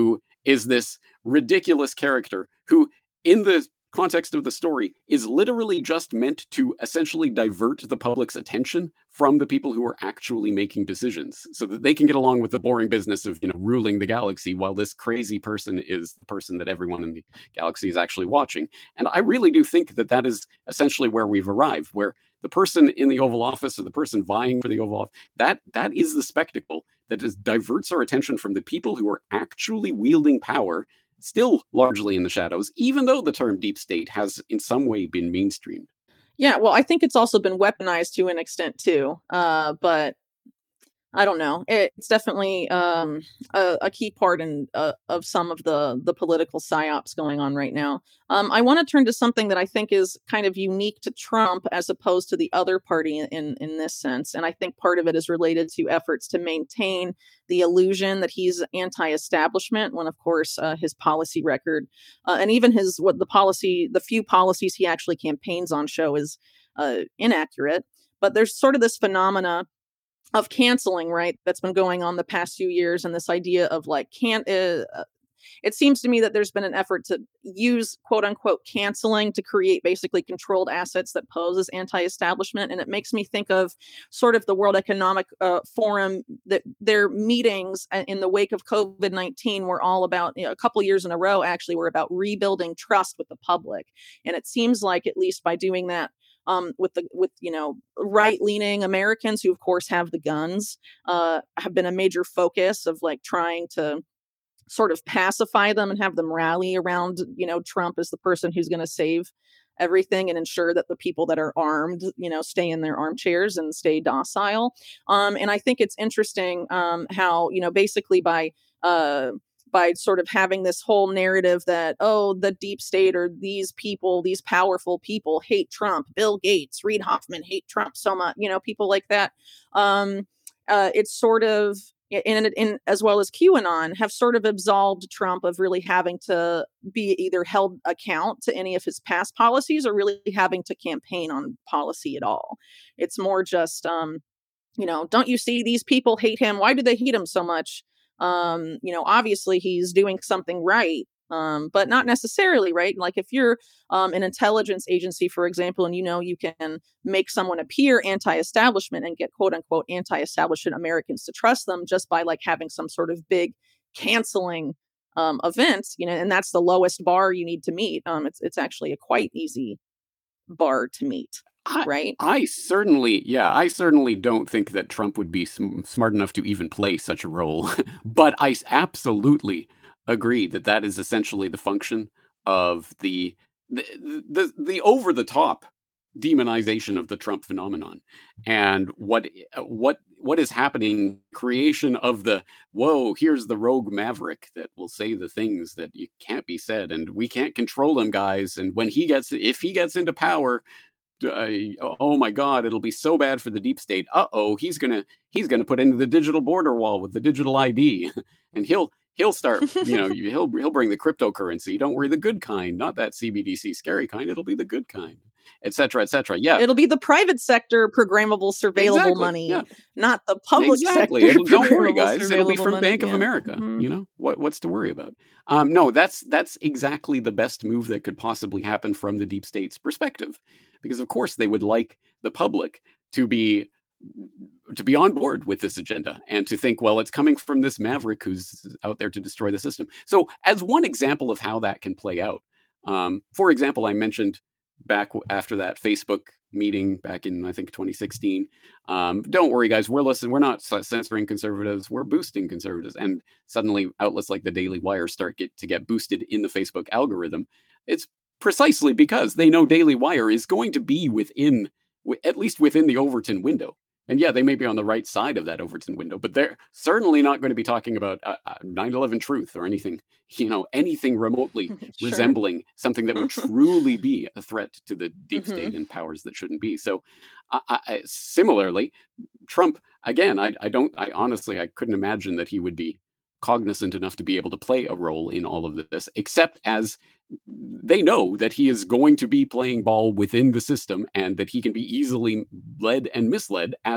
B: is this ridiculous character who, in the context of the story, is literally just meant to essentially divert the public's attention from the people who are actually making decisions so that they can get along with the boring business of, you know, ruling the galaxy while this crazy person is the person that everyone in the galaxy is actually watching. And I really do think that that is essentially where we've arrived, where the person in the Oval Office or the person vying for the Oval Office, that that is the spectacle that is, diverts our attention from the people who are actually wielding power, still largely in the shadows, even though the term deep state has in some way been mainstreamed.
A: Yeah, well, I think it's also been weaponized to an extent too. Uh, but I don't know. It's definitely um, a, a key part in uh, of some of the the political psyops going on right now. Um, I want to turn to something that I think is kind of unique to Trump as opposed to the other party in in this sense, and I think part of it is related to efforts to maintain the illusion that he's anti-establishment, when of course uh, his policy record uh, and even his what the policy, the few policies he actually campaigns on show is uh, inaccurate. But there's sort of this phenomena of canceling, right? That's been going on the past few years, and this idea of like can't. Uh, uh, it seems to me that there's been an effort to use quote unquote canceling to create basically controlled assets that pose as anti-establishment, and it makes me think of sort of the World Economic uh, Forum, that their meetings uh, in the wake of COVID nineteen were all about, you know, a couple years in a row actually were about rebuilding trust with the public, and it seems like at least by doing that um, with the with you know right leaning Americans who of course have the guns uh, have been a major focus of like trying to sort of pacify them and have them rally around, you know, Trump as the person who's going to save everything and ensure that the people that are armed, you know, stay in their armchairs and stay docile. Um, and I think it's interesting um, how, you know, basically by uh, by sort of having this whole narrative that, oh, the deep state or these people, these powerful people hate Trump, Bill Gates, Reid Hoffman hate Trump so much, you know, people like that. Um, uh, it's sort of, in, in as well as QAnon, have sort of absolved Trump of really having to be either held account to any of his past policies or really having to campaign on policy at all. It's more just, um, you know, don't you see these people hate him? Why do they hate him so much? Um, you know, obviously he's doing something right, um, but not necessarily right. Like if you're um, an intelligence agency, for example, and you know you can make someone appear anti-establishment and get quote unquote anti-establishment Americans to trust them just by like having some sort of big canceling um, event, you know, and that's the lowest bar you need to meet. Um, it's it's actually a quite easy bar to meet,
B: I,
A: right?
B: I certainly, yeah, I certainly don't think that Trump would be sm- smart enough to even play such a role. But I s- absolutely agree that that is essentially the function of the the the, the over the top demonization of the Trump phenomenon, and what uh, what what is happening, creation of the, whoa, here's the rogue maverick that will say the things that you can't be said, and we can't control him, guys, and when he gets if he gets into power, uh, oh my God, it'll be so bad for the deep state. Uh-oh, he's gonna he's gonna put in the digital border wall with the digital I D, and he'll he'll start, you know, he'll he'll bring the cryptocurrency. Don't worry, the good kind, not that C B D C scary kind. It'll be the good kind, et cetera, et cetera. Yeah,
A: It'll be the private sector programmable surveillable
B: exactly.
A: money,
B: Yeah,
A: not the public
B: exactly.
A: sector
B: It'll, don't worry,
A: programmable
B: guys. It'll be
A: surveillable
B: from
A: money.
B: Bank of
A: Yeah.
B: America.
A: Mhm.
B: You know what? What's to worry about? Um, no, that's that's exactly the best move that could possibly happen from the deep state's perspective, because of course they would like the public to be to be on board with this agenda and to think, well, it's coming from this maverick who's out there to destroy the system. So, as one example of how that can play out, um, for example, I mentioned back w- after that Facebook meeting back in I think twenty sixteen. Um, don't worry, guys, we're listening. We're not c- censoring conservatives. We're boosting conservatives, and suddenly outlets like the Daily Wire start get to get boosted in the Facebook algorithm. It's precisely because they know Daily Wire is going to be within, wi- at least within the Overton window. And yeah, they may be on the right side of that Overton window, but they're certainly not going to be talking about uh, uh, nine eleven truth or anything, you know, anything remotely
A: Sure.
B: resembling something that would truly be a threat to the deep
A: Mhm.
B: state and powers that shouldn't be. So, I, I, similarly, Trump, again, I, I don't, I honestly, I couldn't imagine that he would be cognizant enough to be able to play a role in all of this, except as they know that he is going to be playing ball within the system and that he can be easily led and misled as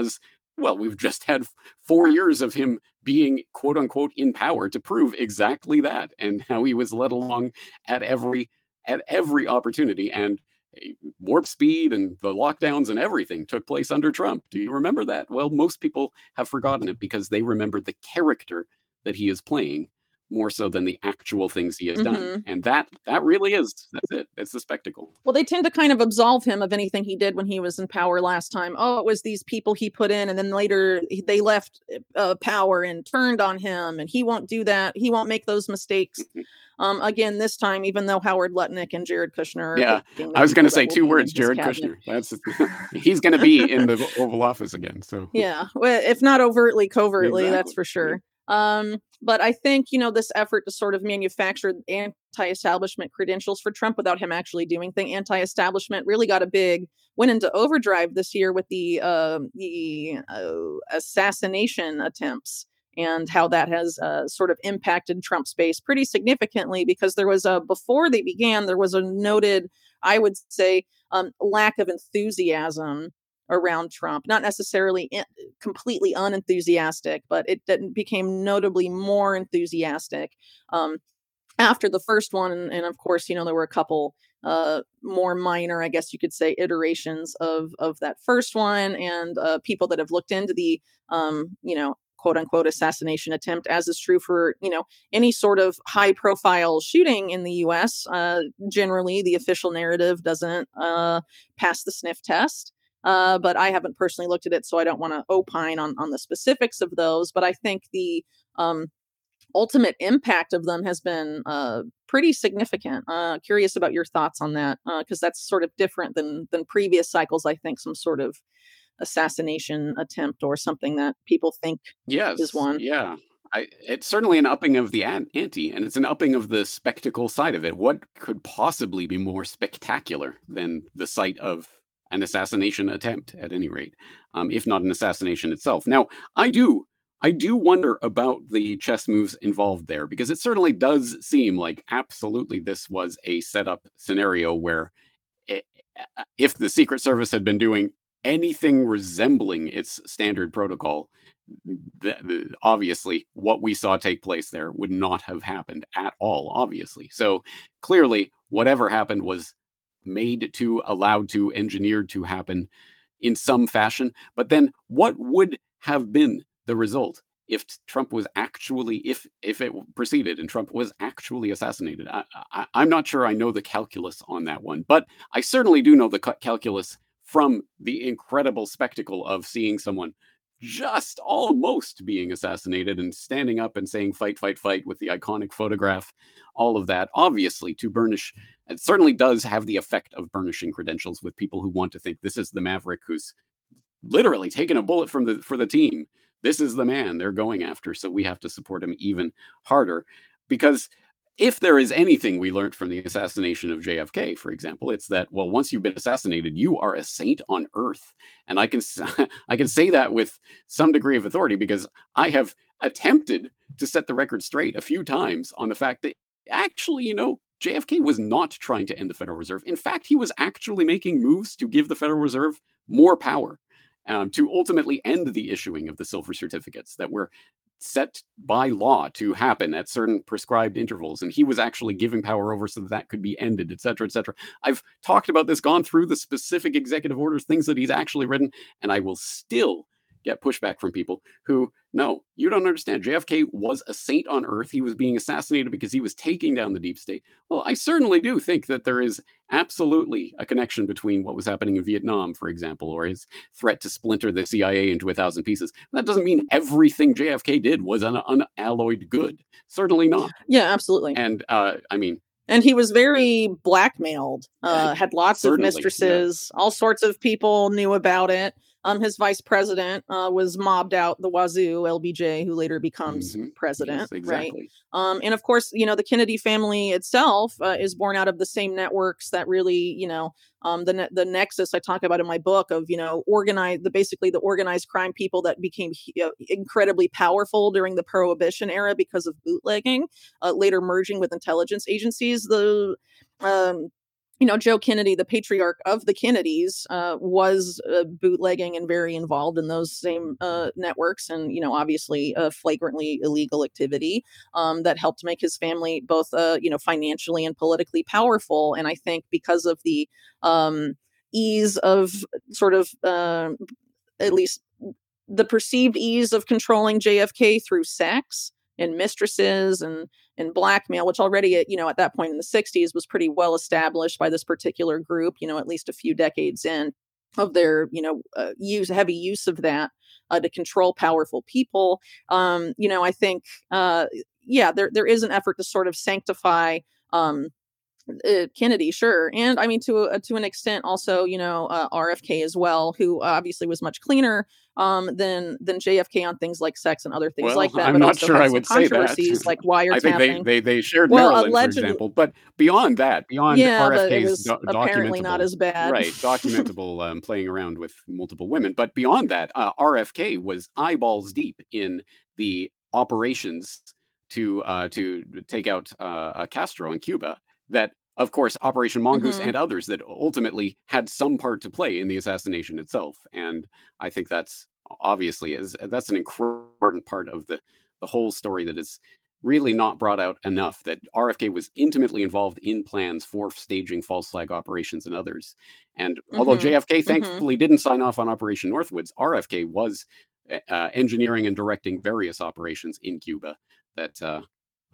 B: Well, we've just had four years of him being, quote unquote, in power to prove exactly that, and how he was led along at every at every opportunity. And eh, warp speed and the lockdowns and everything took place under Trump. Do you remember that? Well, most people have forgotten it because they remember the character that he is playing more so than the actual things he has done.
A: hmm
B: And that that really is that's it. It's the spectacle.
A: Well, they tend to kind of absolve him of anything he did when he was in power last time. Oh, it was these people he put in, and then later he- they left uh, power and turned on him, and he won't do that. He won't make those mistakes. Um, again, this time, even though Howard Lutnick and Jared Kushner are
B: Yeah,
A: picking the
B: I was going
A: people
B: to
A: that
B: say
A: will
B: two
A: be in
B: words,
A: his
B: Jared
A: cabinet.
B: Kushner. That's he's going to be in the Oval Office again. So
A: Yeah, well, if not overtly, covertly, that's
B: exactly.
A: for sure. Um, but I think, you know, this effort to sort of manufacture anti-establishment credentials for Trump without him actually doing thing anti-establishment really got a big went into overdrive this year with the uh, the uh, assassination attempts and how that has uh, sort of impacted Trump's base pretty significantly because there was a before they began there was a noted, I would say, um, lack of enthusiasm around Trump, not necessarily in, completely unenthusiastic, but it, it became notably more enthusiastic um, after the first one. And, and of course, you know, there were a couple uh, more minor, I guess you could say, iterations of of that first one, and uh, people that have looked into the, um, you know, quote unquote assassination attempt, as is true for, you know, any sort of high profile shooting in the U S. Uh, generally, the official narrative doesn't uh, pass the sniff test. Uh, but I haven't personally looked at it, so I don't want to opine on, on the specifics of those. But I think the um, ultimate impact of them has been uh, pretty significant. Uh, curious about your thoughts on that, because uh, that's sort of different than than previous cycles. I think some sort of assassination attempt or something that people think is
B: Yes,
A: one.
B: yeah. I, it's certainly an upping of the an- ante, and it's an upping of the spectacle side of it. What could possibly be more spectacular than the sight of an assassination attempt, at any rate, um, if not an assassination itself? Now, I do, I do wonder about the chess moves involved there, because it certainly does seem like absolutely this was a setup scenario where i- if the Secret Service had been doing anything resembling its standard protocol, th- th- obviously what we saw take place there would not have happened at all, obviously. So clearly, whatever happened was made to, allowed to, engineered to happen in some fashion. But then what would have been the result if Trump was actually, if if it proceeded and Trump was actually assassinated? I, I, I'm not sure I know the calculus on that one, but I certainly do know the calculus from the incredible spectacle of seeing someone just almost being assassinated and standing up and saying fight, fight, fight with the iconic photograph, all of that, obviously to burnish. It certainly does have the effect of burnishing credentials with people who want to think this is the maverick who's literally taken a bullet from the for the team. This is the man they're going after, so we have to support him even harder. Because if there is anything we learned from the assassination of J F K, for example, it's that, well, once you've been assassinated, you are a saint on earth. And I can I can say that with some degree of authority because I have attempted to set the record straight a few times on the fact that actually, you know, J F K was not trying to end the Federal Reserve. In fact, he was actually making moves to give the Federal Reserve more power, um, to ultimately end the issuing of the silver certificates that were set by law to happen at certain prescribed intervals. And he was actually giving power over so that, that could be ended, et cetera, et cetera. I've talked about this, gone through the specific executive orders, things that he's actually written, and I will still get pushback from people who, no, you don't understand. J F K was a saint on earth. He was being assassinated because he was taking down the deep state. Well, I certainly do think that there is absolutely a connection between what was happening in Vietnam, for example, or his threat to splinter the C I A into a thousand pieces. That doesn't mean everything J F K did was an unalloyed good. Certainly not.
A: Yeah, absolutely.
B: And uh, I mean,
A: and he was very blackmailed, uh, had lots of
B: certainly, yeah.
A: mistresses, all sorts of people knew about it. Um, his vice president uh, was mobbed out the wazoo, L B J, who later becomes
B: Mhm.
A: president,
B: Yes,
A: right?
B: exactly.
A: Um, and of course, you know, the Kennedy family itself uh, is born out of the same networks that really, you know, um, the ne- the nexus I talk about in my book of, you know, organized, the basically the organized crime people that became he- uh, incredibly powerful during the Prohibition era because of bootlegging, uh, later merging with intelligence agencies. The um, you know, Joe Kennedy, the patriarch of the Kennedys, uh, was uh, bootlegging and very involved in those same uh, networks, and you know, obviously, uh, flagrantly illegal activity um, that helped make his family both, uh, you know, financially and politically powerful. And I think because of the um, ease of sort of, uh, at least the perceived ease of controlling J F K through sex and mistresses and and blackmail, which already at, you know, at that point in the sixties was pretty well established by this particular group, you know, at least a few decades in of their, you know, uh, use heavy use of that uh, to control powerful people. Um, you know, I think, uh, yeah, there there is an effort to sort of sanctify um, uh, Kennedy, sure, and I mean to a, to an extent also, you know, uh, R F K as well, who obviously was much cleaner um, than than J F K on things like sex and other things
B: Well,
A: like that,
B: I'm
A: but
B: not
A: also
B: sure
A: had
B: I
A: some
B: would say that.
A: controversies like
B: I think they
A: wiretapping.
B: they they shared
A: Well,
B: Maryland, for
A: allegedly,
B: example, but beyond that, beyond
A: yeah, but it
B: R F K's
A: was
B: do
A: apparently not
B: documentable
A: as bad.
B: right, documentable, um, playing around with multiple women, but beyond that, uh, R F K was eyeballs deep in the operations to, uh, to take out, uh, uh, Castro in Cuba that, of course, Operation Mongoose
A: hmm
B: and others that ultimately had some part to play in the assassination itself, and I think that's obviously is that's an important part of the the whole story that is really not brought out enough, that R F K was intimately involved in plans for staging false flag operations and others. And although
A: hmm
B: J F K
A: hmm
B: thankfully didn't sign off on Operation Northwoods, R F K was uh, engineering and directing various operations in Cuba that, uh,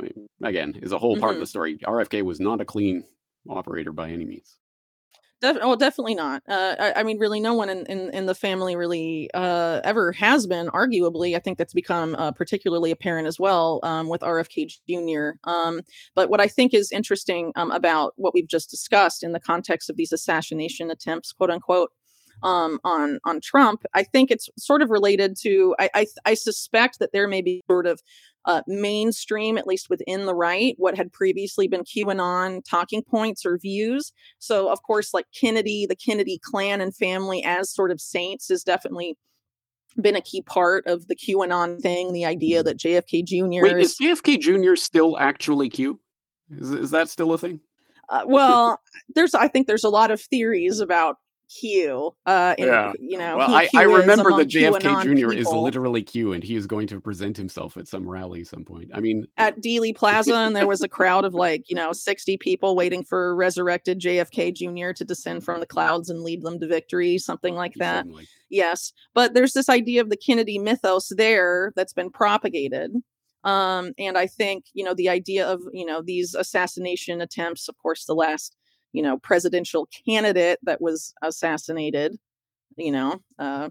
B: again, is a whole part of
A: hmm
B: the story. R F K was not a clean operator by any means.
A: Def- oh, definitely not. Uh, I, I mean, really, no one in, in, in the family really uh, ever has been. Arguably, I think that's become uh, particularly apparent as well um, with R F K Junior Um, but what I think is interesting um, about what we've just discussed in the context of these assassination attempts, quote unquote, um, on on Trump, I think it's sort of related to. I I, I suspect that there may be sort of uh, mainstream, at least within the right, what had previously been QAnon talking points or views. So, of course, like Kennedy, the Kennedy clan and family as sort of saints has definitely been a key part of the QAnon thing. The idea that J F K
B: Wait,
A: Junior
B: is
A: is,
B: J F K Junior still actually Q? Is is that still a thing?
A: uh, well, there's, I think there's a lot of theories about Q, uh, and,
B: Yeah.
A: you know,
B: Well,
A: who
B: I I
A: Q is
B: remember that
A: among
B: J F K
A: QAnon
B: Junior is
A: people.
B: literally Q, and he is going to present himself at some rally some point. I mean,
A: At Dealey Plaza, and there was a crowd of like, you know, sixty people waiting for resurrected J F K Junior to descend from the clouds and lead them to victory, something like that.
B: certainly.
A: Yes. But there's this idea of the Kennedy mythos there that's been propagated. Um, and I think, you know, the idea of, you know, these assassination attempts, of course, the last, you know, presidential candidate that was assassinated, you know, uh,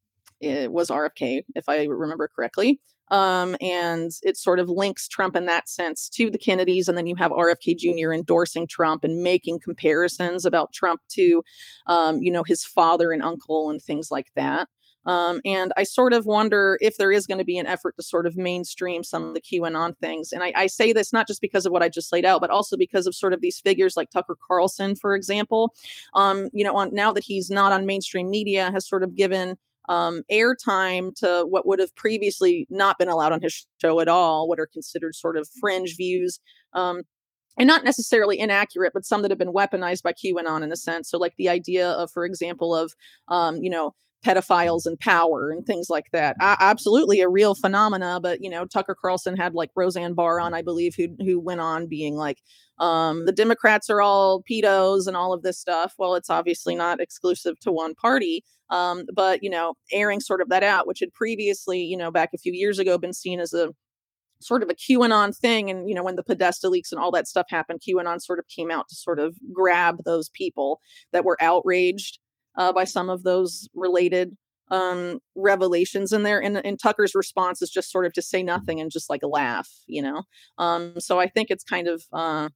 A: it was R F K, if I remember correctly. Um, and it sort of links Trump in that sense to the Kennedys. And then you have R F K Junior endorsing Trump and making comparisons about Trump to, um, you know, his father and uncle and things like that. Um, and I sort of wonder if there is going to be an effort to sort of mainstream some of the QAnon things. And I, I say this not just because of what I just laid out, but also because of sort of these figures like Tucker Carlson, for example. Um, you know, on, now that he's not on mainstream media, has sort of given um, airtime to what would have previously not been allowed on his show at all, what are considered sort of fringe views. Um, and not necessarily inaccurate, but some that have been weaponized by QAnon in a sense. So, like the idea of, for example, of, um, you know, pedophiles in power and things like that. A- absolutely a real phenomena. But you know, Tucker Carlson had like Roseanne Barr on, I believe, who who went on being like, um, the Democrats are all pedos and all of this stuff. Well, it's obviously not exclusive to one party. Um, but you know, airing sort of that out, which had previously, you know, back a few years ago, been seen as a sort of a QAnon thing. And, you know, when the Podesta leaks and all that stuff happened, QAnon sort of came out to sort of grab those people that were outraged uh, by some of those related um, revelations in there. And, and Tucker's response is just sort of to say nothing and just like a laugh, you know? Um, so I think it's kind of, uh,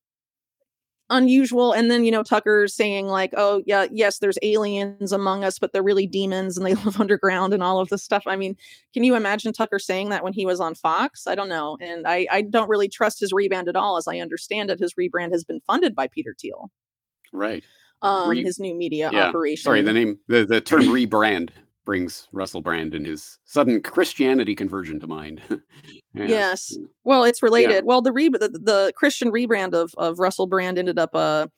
A: unusual. And then, you know, Tucker's saying like, oh yeah, yes, there's aliens among us, but they're really demons and they live underground and all of this stuff. I mean, can you imagine Tucker saying that when he was on Fox? I don't know. And I, I don't really trust his rebrand at all. As I understand it, his rebrand has been funded by Peter Thiel,
B: Right.
A: um,
B: Re
A: his new media
B: Yeah. Sorry, the
A: operation.
B: name the the term rebrand brings Russell Brand and his sudden Christianity conversion to mind. Yes.
A: Yes. Well, it's
B: Yeah.
A: related. Well, the re the, the Christian rebrand of of Russell Brand ended up uh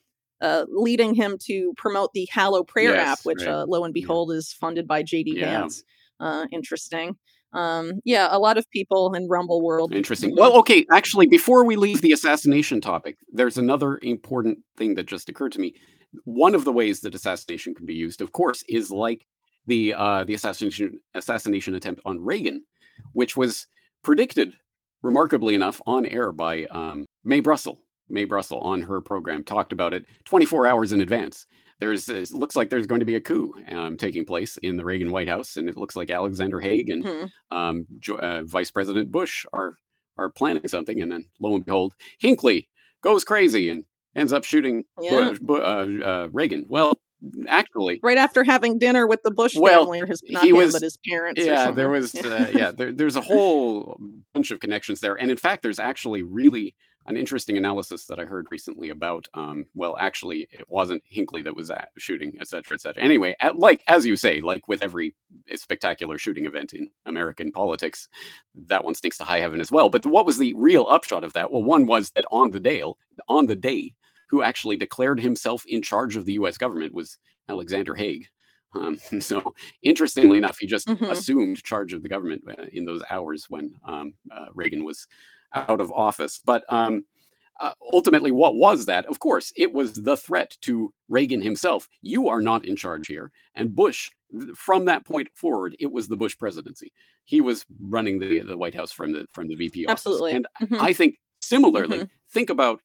A: uh, leading him to promote the Hallow Prayer
B: Yes,
A: app, which
B: right.
A: uh, lo and
B: Yeah.
A: behold is funded by J D
B: Yeah.
A: Vance. Uh, interesting. Um, yeah, a lot of people in Rumble world.
B: Interesting.
A: Mhm.
B: Well, okay, actually, before we leave the assassination topic, there's another important thing that just occurred to me. One of the ways that assassination can be used, of course, is like the uh, the assassination assassination attempt on Reagan, which was predicted, remarkably enough, on air by um, Mae Brussell. Mae Brussell on her program talked about it twenty-four hours in advance. There's it looks like there's going to be a coup um, taking place in the Reagan White House, and it looks like Alexander Haig and
A: Mhm.
B: um, Jo- uh, Vice President Bush are are planning something, and then lo and behold, Hinckley goes crazy and ends up shooting
A: Yeah.
B: Bu- Bu- uh, uh, Reagan. Well, actually,
A: Right after having dinner with the Bush
B: well,
A: family, or his not
B: he
A: him,
B: was
A: but his parents or
B: yeah, there
A: something.
B: was uh, yeah, there, there's a whole bunch of connections there, and in fact, there's actually really an interesting analysis that I heard recently about. Um, well, actually, it wasn't Hinckley that was at shooting, et cetera, et cetera. Anyway, at, like as you say, like with every spectacular shooting event in American politics, that one stinks to high heaven as well. But what was the real upshot of that? Well, one was that on the day, on the day, who actually declared himself in charge of the U S government was Alexander Haig. Um, so interestingly enough, he just
A: Mhm.
B: assumed charge of the government uh, in those hours when um, uh, Reagan was out of office. But um, uh, ultimately, what was that? Of course, it was the threat to Reagan himself. You are not in charge here. And Bush, from that point forward, it was the Bush presidency. He was running the, the White House from the from the V P office.
A: Absolutely.
B: And
A: Mhm.
B: I think similarly,
A: Mhm.
B: think about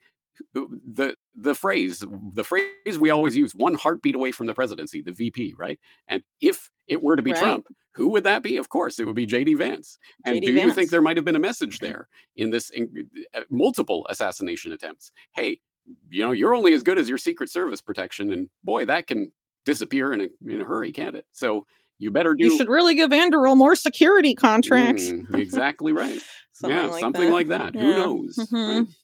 B: the the phrase the phrase we always use, one heartbeat away from the presidency, the V P, right? And if it were to be
A: Right.
B: Trump, who would that be? Of course, it would be J D Vance. And
A: J D
B: do you think
A: Vance.
B: there might have been a message there in this in, uh, multiple assassination attempts? Hey, you know, you're only as good as your Secret Service protection, and boy, that can disappear in a in a hurry, can't it? So you better
A: You
B: do
A: should really give Anduril more security contracts.
B: Mm, exactly right.
A: Something
B: Yeah,
A: like
B: something
A: that.
B: like that. Who
A: Yeah.
B: knows, right?
A: Mhm.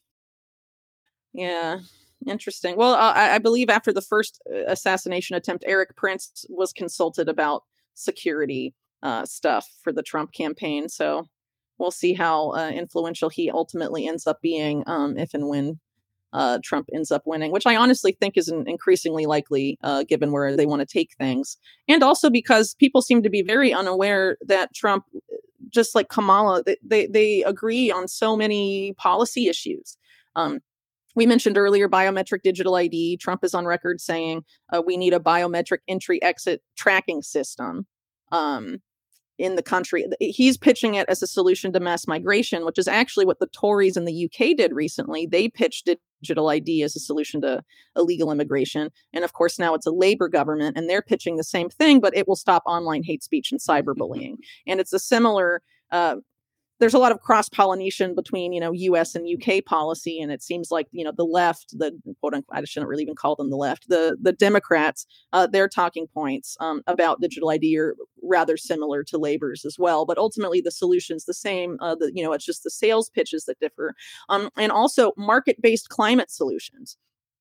A: Yeah. Interesting. Well, uh, I, I believe after the first uh, assassination attempt, Eric Prince was consulted about security uh, stuff for the Trump campaign. So we'll see how uh, influential he ultimately ends up being, um, if and when uh, Trump ends up winning, which I honestly think is an increasingly likely, uh, given where they want to take things. And also because people seem to be very unaware that Trump, just like Kamala, they, they, they agree on so many policy issues. Um, we mentioned earlier biometric digital I D. Trump is on record saying uh, we need a biometric entry exit tracking system um, in the country. He's pitching it as a solution to mass migration, which is actually what the Tories in the U K did recently. They pitched digital I D as a solution to illegal immigration. And of course, now it's a Labour government and they're pitching the same thing, but it will stop online hate speech and cyberbullying. And it's a similar. Uh, there's a lot of cross pollination between, you know, U S and U K policy, and it seems like, you know, the left, the quote unquote, I shouldn't really even call them the left, the the Democrats, uh, their talking points um, about digital I D are rather similar to Labor's as well. But ultimately, the solution's the same. Uh, the, you know, it's just the sales pitches that differ, um, and also market based climate solutions.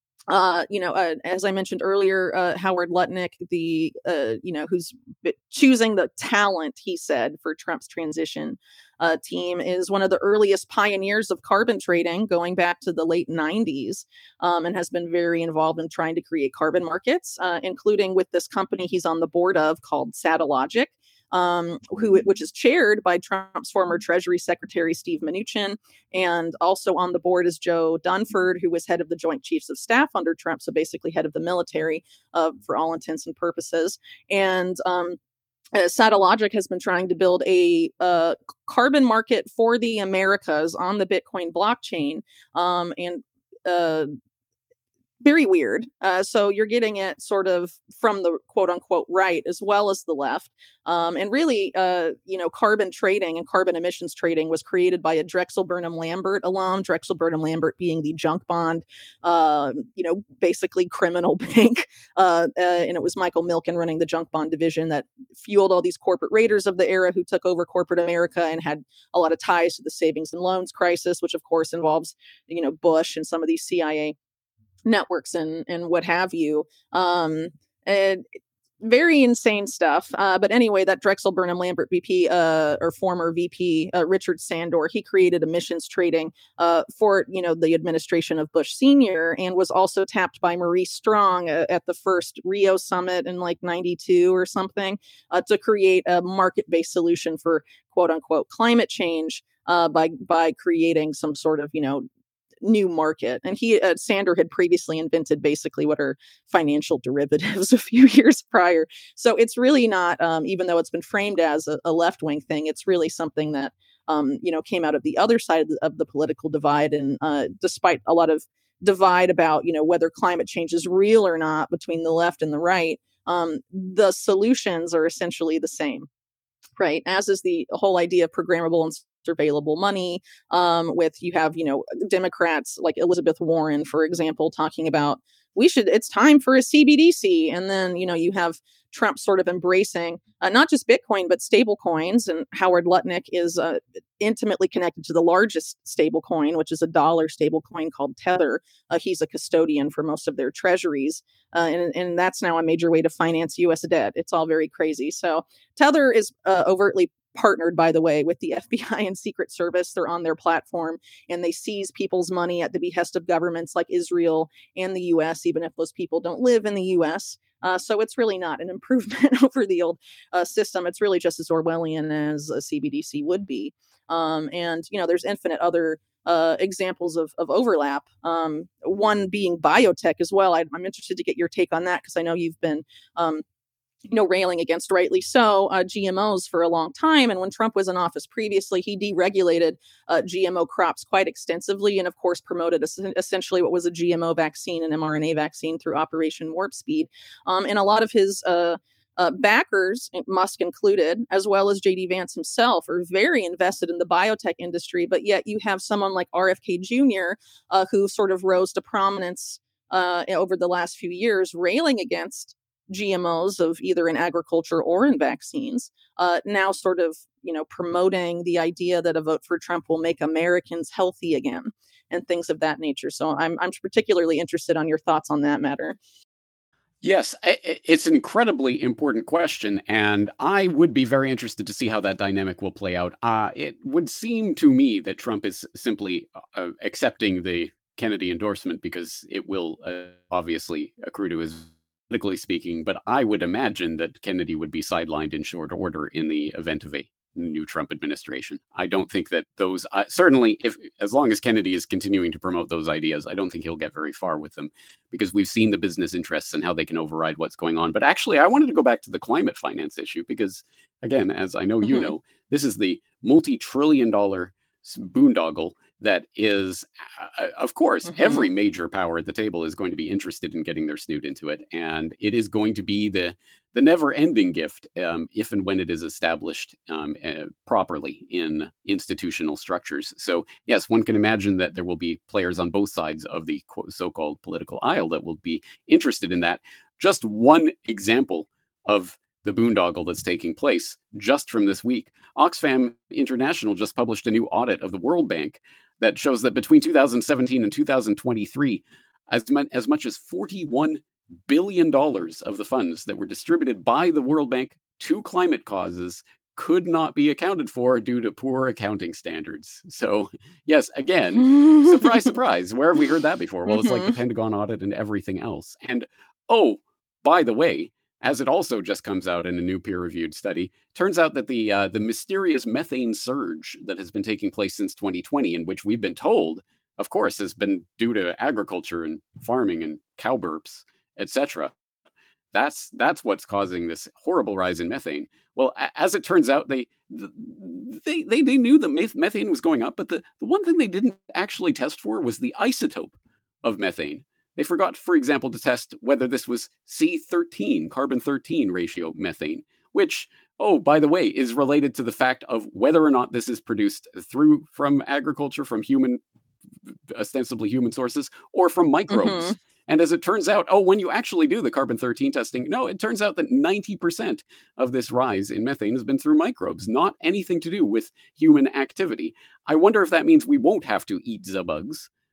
A: Uh, you know, uh, as I mentioned earlier, uh, Howard Lutnick, the uh, you know, who's choosing the talent, he said, for Trump's transition uh, team, is one of the earliest pioneers of carbon trading, going back to the late nineties, um, and has been very involved in trying to create carbon markets, uh, including with this company he's on the board of called Satellogic. Um, who which is chaired by Trump's former Treasury Secretary Steve Mnuchin, and also on the board is Joe Dunford, who was head of the Joint Chiefs of Staff under Trump, so basically head of the military uh, for all intents and purposes. And um, uh, Satellogic has been trying to build a uh, carbon market for the Americas on the Bitcoin blockchain, um, and uh, very weird. Uh, so you're getting it sort of from the quote unquote right as well as the left. Um, and really, uh, you know, carbon trading and carbon emissions trading was created by a Drexel Burnham Lambert alum, Drexel Burnham Lambert being the junk bond, uh, you know, basically criminal bank. Uh, uh, and it was Michael Milken running the junk bond division that fueled all these corporate raiders of the era who took over corporate America and had a lot of ties to the savings and loans crisis, which of course involves, you know, Bush and some of these C I A networks and and what have you. Um, and very insane stuff. Uh, but anyway, that Drexel Burnham Lambert V P, uh, or former V P, uh, Richard Sandor, he created emissions trading uh, for, you know, the administration of Bush Senior, and was also tapped by Maurice Strong uh, at the first Rio summit in like ninety-two or something uh, to create a market-based solution for quote unquote climate change uh, by by creating some sort of, you know, new market. And he, uh, Sander had previously invented basically what are financial derivatives a few years prior. So it's really not, um, even though it's been framed as a, a left-wing thing, it's really something that, um, you know, came out of the other side of the, of the political divide. And uh, despite a lot of divide about, you know, whether climate change is real or not between the left and the right, um, the solutions are essentially the same. Right, as is the whole idea of programmable and surveillable money. Um, with you have, you know, Democrats like Elizabeth Warren, for example, talking about we should it's time for a C B D C, and then you know you have Trump sort of embracing uh, not just Bitcoin but stable coins, and Howard Lutnick is uh, intimately connected to the largest stable coin, which is a dollar stable coin called Tether. Uh, he's a custodian for most of their treasuries, uh, and and that's now a major way to finance U S debt. It's all very crazy. So Tether is uh, overtly partnered, by the way, with the F B I and Secret Service. They're on their platform and they seize people's money at the behest of governments like Israel and the U S, even if those people don't live in the U S. Uh, so it's really not an improvement over the old uh, system. It's really just as Orwellian as a C B D C would be. Um, and, you know, there's infinite other uh, examples of, of overlap, um, one being biotech as well. I, I'm interested to get your take on that because I know you've been um, you know, railing against, rightly so, uh, G M Os for a long time. And when Trump was in office previously, he deregulated uh, G M O crops quite extensively and, of course, promoted es- essentially what was a G M O vaccine, an mRNA vaccine, through Operation Warp Speed. Um, and a lot of his uh, uh, backers, Musk included, as well as J D Vance himself, are very invested in the biotech industry. But yet you have someone like R F K Junior, uh, who sort of rose to prominence uh, over the last few years, railing against G M Os of either in agriculture or in vaccines, uh, now sort of, you know, promoting the idea that a vote for Trump will make Americans healthy again and things of that nature. So I'm I'm particularly interested on your thoughts on that matter.
B: Yes, i- i- it's an incredibly important question, and I would be very interested to see how that dynamic will play out. Uh, it would seem to me that Trump is simply uh, accepting the Kennedy endorsement because it will uh, obviously accrue to his, politically speaking, but I would imagine that Kennedy would be sidelined in short order in the event of a new Trump administration. I don't think that those uh, certainly, if as long as Kennedy is continuing to promote those ideas, I don't think he'll get very far with them because we've seen the business interests and how they can override what's going on. But actually, I wanted to go back to the climate finance issue because, again, as I know you
A: Mm-hmm.
B: know, this is the multi-trillion dollar boondoggle that is, uh, of course,
A: Mm-hmm.
B: every major power at the table is going to be interested in getting their snoot into it, and it is going to be the the never-ending gift um, if and when it is established um, uh, properly in institutional structures. So, yes, one can imagine that there will be players on both sides of the so-called political aisle that will be interested in that. Just one example of the boondoggle that's taking place just from this week. Oxfam International just published a new audit of the World Bank that shows that between two thousand seventeen and two thousand twenty-three, as, as much as forty-one billion dollars of the funds that were distributed by the World Bank to climate causes could not be accounted for due to poor accounting standards. So, yes, again, surprise, surprise. Where have we heard that before? Well, it's like the
A: Mm-hmm.
B: Pentagon audit and everything else. And oh, by the way, as it also just comes out in a new peer-reviewed study, turns out that the uh, the mysterious methane surge that has been taking place since twenty twenty, in which we've been told, of course, has been due to agriculture and farming and cow burps, et cetera. That's that's what's causing this horrible rise in methane. Well, a- as it turns out, they they they, they knew that meth- methane was going up, but the, the one thing they didn't actually test for was the isotope of methane. They forgot, for example, to test whether this was C thirteen, carbon thirteen ratio methane, which, oh, by the way, is related to the fact of whether or not this is produced through from agriculture, from human, ostensibly human sources, or from
A: Mm-hmm.
B: microbes. And as it turns out, oh, when you actually do the carbon thirteen testing, no, it turns out that ninety percent of this rise in methane has been through microbes, not anything to do with human activity. I wonder if that means we won't have to eat the bugs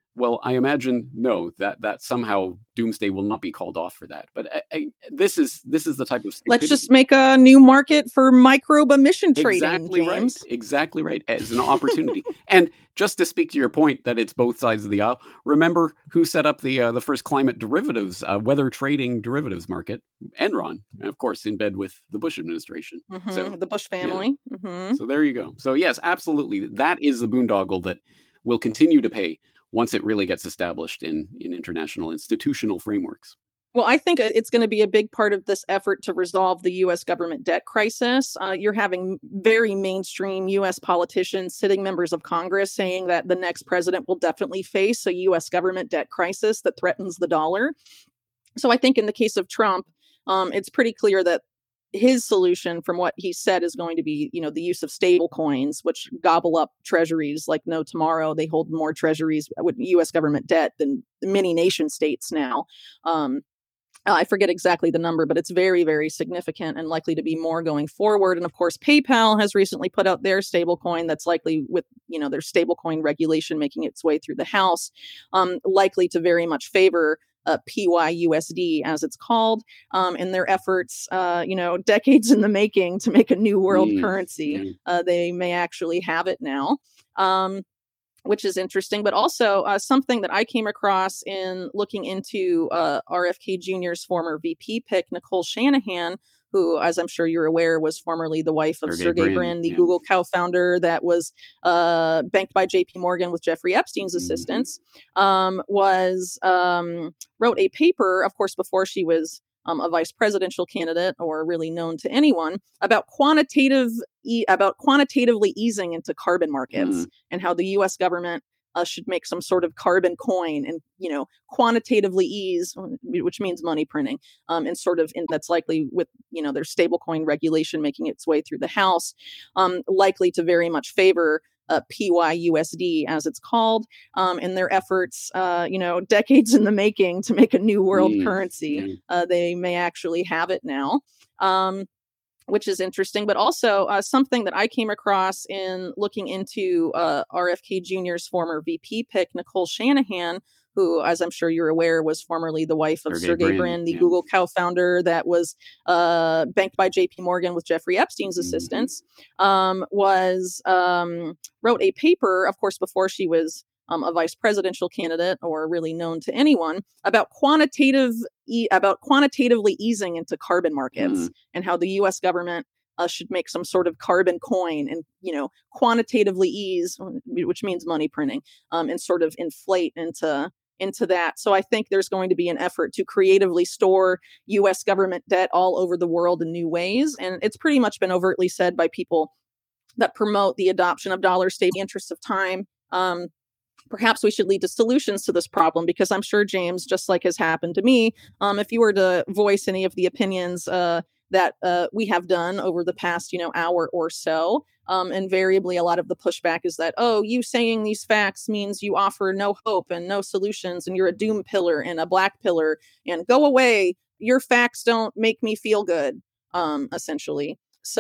B: Well, I imagine no, that that somehow doomsday will not be called off for that. But I, I, this is this is the type of
A: Let's just
B: stupidity.
A: make a new market for microbe emission trading,
B: Exactly right.
A: James.
B: Exactly right. As an opportunity. And just to speak to your point that it's both sides of the aisle, remember who set up the uh, the first climate derivatives, uh, weather trading derivatives market? Enron, and of course, in bed with the Bush administration.
A: Mm-hmm.
B: So
A: the Bush
B: yeah.
A: family. Mm-hmm.
B: So there you go. So yes, absolutely. That is the boondoggle that will continue to pay once it really gets established in, in international institutional frameworks.
A: Well, I think it's going to be a big part of this effort to resolve the U S government debt crisis. Uh, you're having very mainstream U S politicians, sitting members of Congress, saying that the next president will definitely face a U S government debt crisis that threatens the dollar. So I think in the case of Trump, um, it's pretty clear that his solution, from what he said, is going to be, you know, the use of stable coins, which gobble up treasuries like no tomorrow. They hold more treasuries with U S government debt than many nation states now. Um, I forget exactly the number, but it's very, very significant and likely to be more going forward. And of course, PayPal has recently put out their stablecoin that's likely, with, you know, their stablecoin regulation making its way through the House, um, likely to very much favor uh, P Y U S D, as it's called, um, in their efforts, uh, you know, decades in the making to make a new world
B: Mm,
A: currency.
B: yeah.
A: Uh, they may actually have it now. Um, which is interesting, but also uh, something that I came across in looking into uh, R F K Junior's former V P pick, Nicole Shanahan, who, as I'm sure you're aware, was formerly the wife of
B: Sergey
A: Sergey
B: Brin,
A: Brin, the
B: yeah.
A: Google co-founder that was uh, banked by J P Morgan with Jeffrey Epstein's
B: Mhm.
A: assistance, um, was um, wrote a paper, of course, before she was um, a vice presidential candidate or really known to anyone, about quantitative e- about quantitatively easing into carbon markets
B: Mm.
A: and how the U S government uh, should make some sort of carbon coin and, you know, quantitatively ease, which means money printing, um, and sort of in, that's likely with, you know, their stablecoin regulation making its way through the House, um, likely to very much favor uh, P Y U S D, as it's called, um, in their efforts, uh, you know, decades in the making to make a new world
B: Mm,
A: currency.
B: yeah.
A: Uh, they may actually have it now. Um, which is interesting, but also uh, something that I came across in looking into uh, R F K Junior's former V P pick, Nicole Shanahan, who, as I'm sure you're aware, was formerly the wife of
B: Sergey
A: Sergey
B: Brin,
A: Brin, the
B: yeah.
A: Google co-founder that was uh, banked by J P Morgan with Jeffrey Epstein's
B: Mhm.
A: assistance, um, was um, wrote a paper, of course, before she was um, a vice presidential candidate or really known to anyone, about quantitative e- about quantitatively easing into carbon markets
B: Mm.
A: and how the U S government uh, should make some sort of carbon coin and, you know, quantitatively ease, which means money printing, um, and sort of inflate into into that. So I think there's going to be an effort to creatively store U S government debt all over the world in new ways. And it's pretty much been overtly said by people that promote the adoption of dollar state interests of time. Um, Perhaps we should lead to solutions to this problem, because I'm sure, James, just like has happened to me, um, if you were to voice any of the opinions uh, that uh, we have done over the past, you know, hour or so, um, invariably a lot of the pushback is that, oh, you saying these facts means you offer no hope and no solutions, and you're a doom pillar and a black pillar, and go away. Your facts don't make me feel good, um, essentially.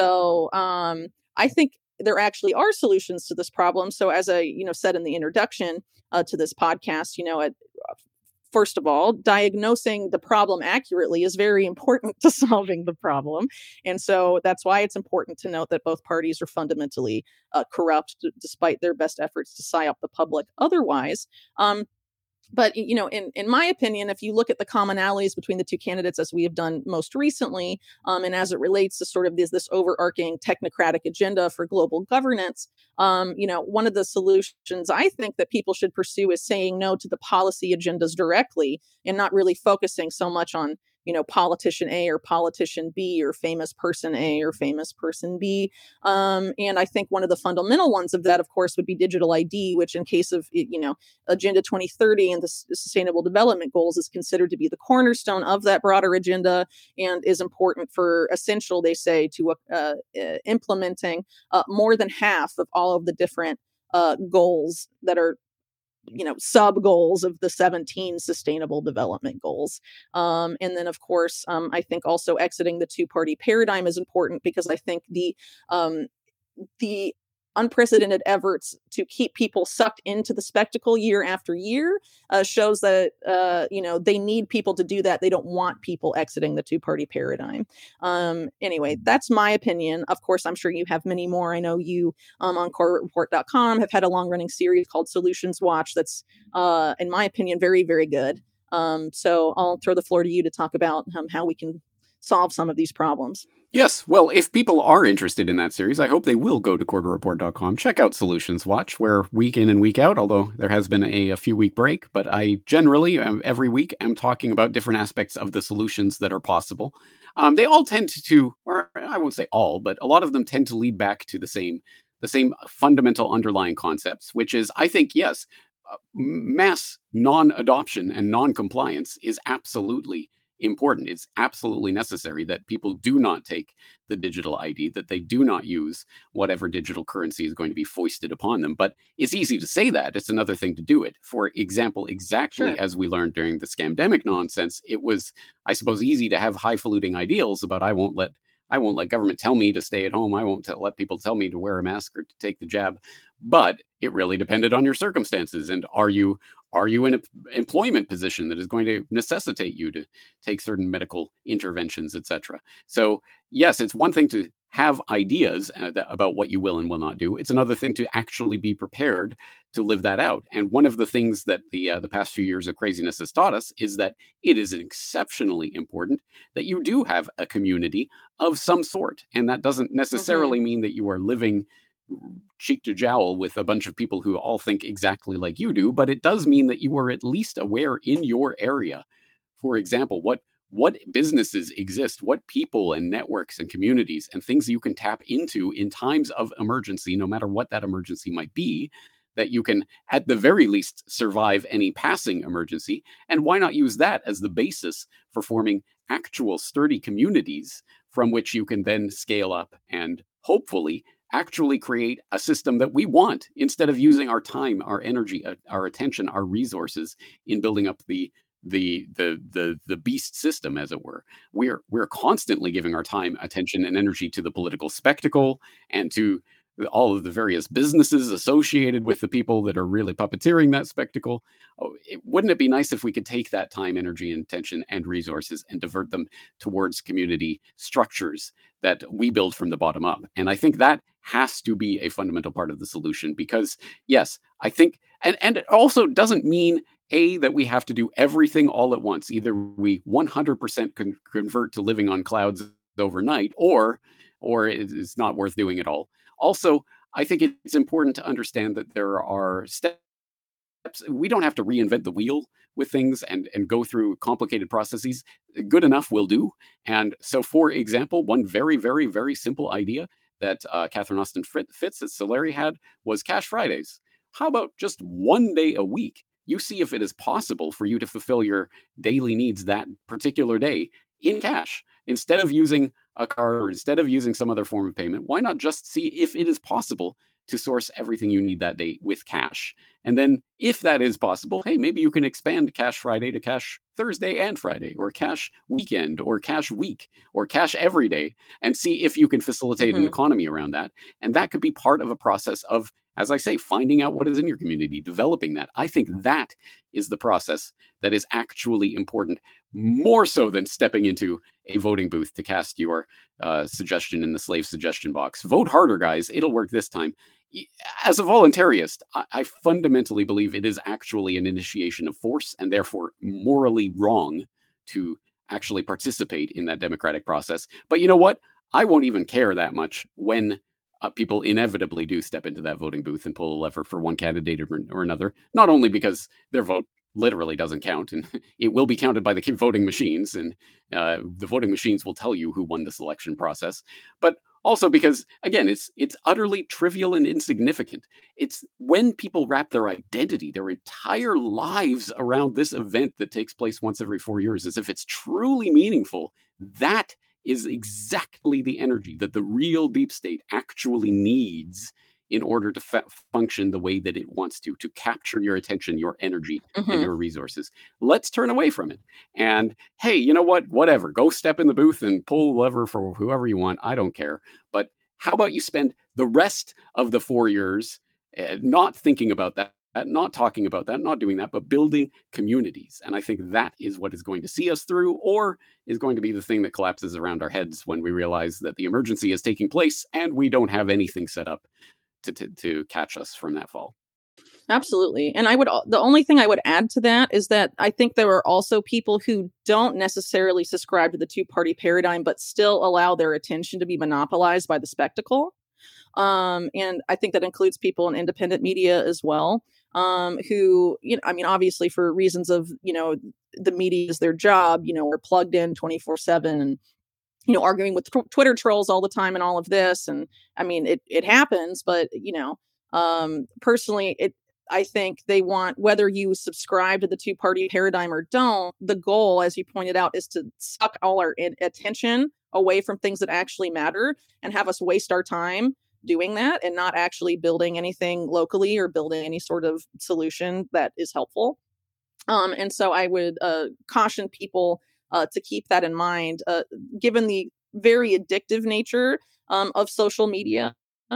A: So um, I think there actually are solutions to this problem. So, as I, you know, said in the introduction uh, to this podcast, you know, at, first of all, diagnosing the problem accurately is very important to solving the problem. And so that's why it's important to note that both parties are fundamentally uh, corrupt, d- despite their best efforts to psyop the public otherwise. Um, but you know, in in my opinion, if you look at the commonalities between the two candidates, as we have done most recently, um, and as it relates to sort of this this overarching technocratic agenda for global governance, um, you know, one of the solutions I think that people should pursue is saying no to the policy agendas directly, and not really focusing so much on, you know, politician A or politician B or famous person A or famous person B. Um, and I think one of the fundamental ones of that, of course, would be digital I D, which, in case of, you know, Agenda twenty thirty and the S- Sustainable Development Goals, is considered to be the cornerstone of that broader agenda, and is important for, essential, they say, to uh, uh, implementing uh, more than half of all of the different uh, goals that are, you know, sub goals of the seventeen Sustainable Development Goals. Um, and then, of course, um, I think also exiting the two party paradigm is important, because I think the um, the unprecedented efforts to keep people sucked into the spectacle year after year uh, shows that uh, you know they need people to do that. They don't want people exiting the two-party paradigm. Um, anyway, that's my opinion. Of course, I'm sure you have many more. I know you um, on corporate report dot com have had a long-running series called Solutions Watch that's, uh, in my opinion, very, very good. Um, so I'll throw the floor to you to talk about um, how we can solve some of these problems.
B: Yes, well, if people are interested in that series, I hope they will go to corporate report dot com, check out Solutions Watch, where week in and week out, although there has been a, a few week break, but I generally, um, every week, am talking about different aspects of the solutions that are possible. Um, they all tend to, or I won't say all, but a lot of them tend to lead back to the same, the same fundamental underlying concepts, which is, I think, yes, uh, mass non-adoption and non-compliance is absolutely important. It's absolutely necessary that people do not take the digital I D, that they do not use whatever digital currency is going to be foisted upon them. But it's easy to say that. It's another thing to do it. For example, exactly
A: Sure.
B: as we learned during the scamdemic nonsense, it was, I suppose, easy to have highfalutin ideals about I won't let I won't let government tell me to stay at home. I won't t- let people tell me to wear a mask or to take the jab. But it really depended on your circumstances. And are you are you in an employment position that is going to necessitate you to take certain medical interventions, et cetera? So yes, it's one thing to have ideas uh, that, about what you will and will not do. It's another thing to actually be prepared to live that out. And one of the things that the uh, the past few years of craziness has taught us is that it is exceptionally important that you do have a community of some sort, and that doesn't
A: Mm-hmm.
B: necessarily mean that you are living cheek to jowl with a bunch of people who all think exactly like you do, but it does mean that you are at least aware in your area. For example, what what businesses exist, what people and networks and communities and things you can tap into in times of emergency, no matter what that emergency might be, that you can at the very least survive any passing emergency. And why not use that as the basis for forming actual sturdy communities from which you can then scale up and hopefully actually create a system that we want instead of using our time, our energy, uh, our attention, our resources in building up the the the the the beast system, as it were. We're we're constantly giving our time, attention, and energy to the political spectacle and to all of the various businesses associated with the people that are really puppeteering that spectacle. Oh, it, wouldn't it be nice if we could take that time, energy, and attention and resources and divert them towards community structures that we build from the bottom up? And I think that has to be a fundamental part of the solution because, yes, I think, and, and it also doesn't mean a that we have to do everything all at once. Either we one hundred percent con- convert to living on clouds overnight, or or it's not worth doing at all. Also, I think it's important to understand that there are steps. We don't have to reinvent the wheel with things and and go through complicated processes. Good enough will do. And so, for example, one very, very, very simple idea that uh, Catherine Austin Fitts at Solari had was Cash Fridays. How about just one day a week? You see if it is possible for you to fulfill your daily needs that particular day in cash instead of using a card or instead of using some other form of payment. Why not just see if it is possible to source everything you need that day with cash? And then, if that is possible, hey, maybe you can expand Cash Friday to Cash Thursday and Friday, or Cash Weekend, or Cash Week, or Cash Every Day, and see if you can facilitate an
A: Mm-hmm.
B: economy around that. And that could be part of a process of, as I say, finding out what is in your community, developing that. I think that is the process that is actually important, more so than stepping into a voting booth to cast your uh, suggestion in the slave suggestion box. Vote harder, guys. It'll work this time. As a voluntarist, I, I fundamentally believe it is actually an initiation of force and therefore morally wrong to actually participate in that democratic process. But you know what? I won't even care that much when uh, people inevitably do step into that voting booth and pull a lever for one candidate or, or another, not only because their vote literally doesn't count and it will be counted by the voting machines and uh, the voting machines will tell you who won this election process, but also because again it's it's utterly trivial and insignificant. It's when people wrap their identity, their entire lives around this event that takes place once every four years as if it's truly meaningful. That is exactly the energy that the real deep state actually needs in order to fa- function the way that it wants to to capture your attention, your energy, and
A: Mm-hmm.
B: your resources. Let's turn away from it. And hey, you know what? Whatever. Go step in the booth and pull the lever for whoever you want. I don't care. But how about you spend the rest of the four years, uh, not thinking about that, not talking about that, not doing that, but building communities. And I think that is what is going to see us through, or is going to be the thing that collapses around our heads when we realize that the emergency is taking place and we don't have anything set up to, to, to catch us from that fall.
A: Absolutely. And I would, the only thing I would add to that is that I think there are also people who don't necessarily subscribe to the two party paradigm, but still allow their attention to be monopolized by the spectacle. Um, and I think that includes people in independent media as well, um, who, you know, I mean, obviously for reasons of, you know, the media is their job, you know, are plugged in twenty-four seven and, you know, arguing with tw- Twitter trolls all the time and all of this. And I mean, it, it happens, but, you know, um, personally, it, I think they want, whether you subscribe to the two party paradigm or don't, the goal, as you pointed out, is to suck all our in- attention away from things that actually matter and have us waste our time doing that and not actually building anything locally or building any sort of solution that is helpful. Um, and so I would uh, caution people uh, to keep that in mind, uh, given the very addictive nature um, of social media,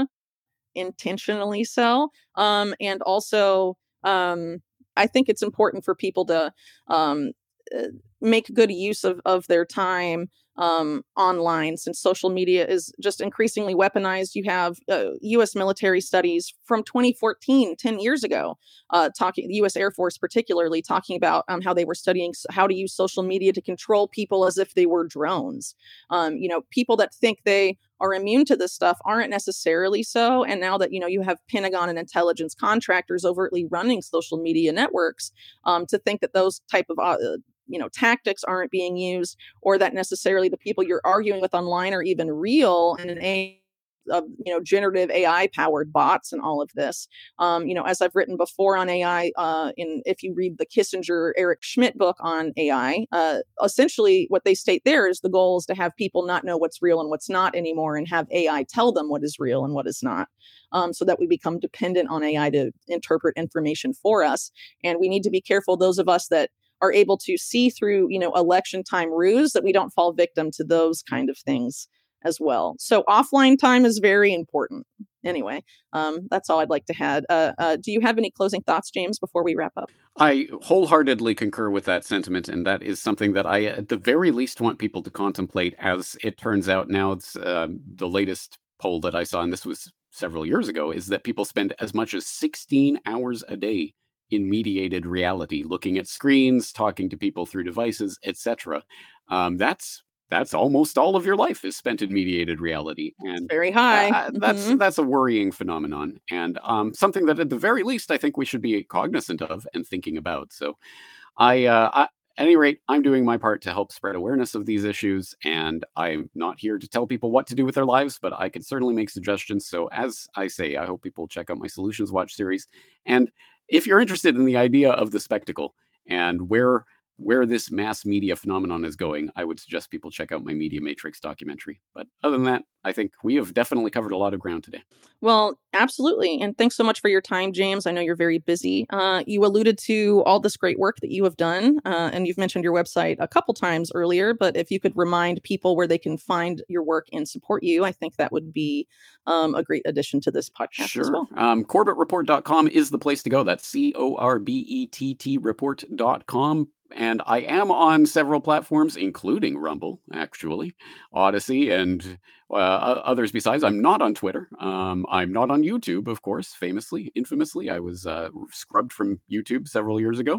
A: intentionally so. Um, and also, um, I think it's important for people to um, uh, make good use of, of their time um, online, since social media is just increasingly weaponized. You have uh, U S military studies from twenty fourteen, ten years ago, uh, talking, the U S Air Force particularly, talking about um, how they were studying s- how to use social media to control people as if they were drones. Um, you know, people that think they are immune to this stuff aren't necessarily so. And now that, you know, you have Pentagon and intelligence contractors overtly running social media networks, um, to think that those type of, uh, you know, tactics aren't being used, or that necessarily the people you're arguing with online are even real and an A of, you know, generative A I powered bots and all of this. Um, you know, as I've written before on A I, uh, in if you read the Kissinger Eric Schmidt book on A I, uh, essentially what they state there is the goal is to have people not know what's real and what's not anymore, and have A I tell them what is real and what is not, um, so that we become dependent on A I to interpret information for us. And we need to be careful, those of us that are able to see through, you know, election time ruse, that we don't fall victim to those kind of things as well. So offline time is very important. Anyway, um, that's all I'd like to add. Uh, uh, do you have any closing thoughts, James, before we wrap up?
B: I wholeheartedly concur with that sentiment, and that is something that I, at the very least, want people to contemplate. As it turns out now, it's um, the latest poll that I saw, and this was several years ago, is that people spend as much as sixteen hours a day in mediated reality, looking at screens, talking to people through devices, et cetera. Um, that's that's almost all of your life is spent in mediated reality,
A: It's
B: and
A: very high.
B: uh, that's
A: Mhm.
B: that's a worrying phenomenon, and um, something that, at the very least, I think we should be cognizant of and thinking about. So, I, uh, I, at any rate, I'm doing my part to help spread awareness of these issues, and I'm not here to tell people what to do with their lives, but I can certainly make suggestions. So, as I say, I hope people check out my Solutions Watch series, and if you're interested in the idea of the spectacle and where where this mass media phenomenon is going, I would suggest people check out my Media Matrix documentary. But other than that, I think we have definitely covered a lot of ground today.
A: Well, absolutely. And thanks so much for your time, James. I know you're very busy. Uh, you alluded to all this great work that you have done, uh, and you've mentioned your website a couple times earlier. But if you could remind people where they can find your work and support you, I think that would be um, a great addition to this podcast as
B: Sure.
A: well.
B: Um, corbett report dot com is the place to go. That's C O R B E T T report dot com. And I am on several platforms, including Rumble, actually, Odyssey, and uh, o- others besides. I'm not on Twitter. Um, I'm not on YouTube, of course, famously, infamously. I was uh, scrubbed from YouTube several years ago.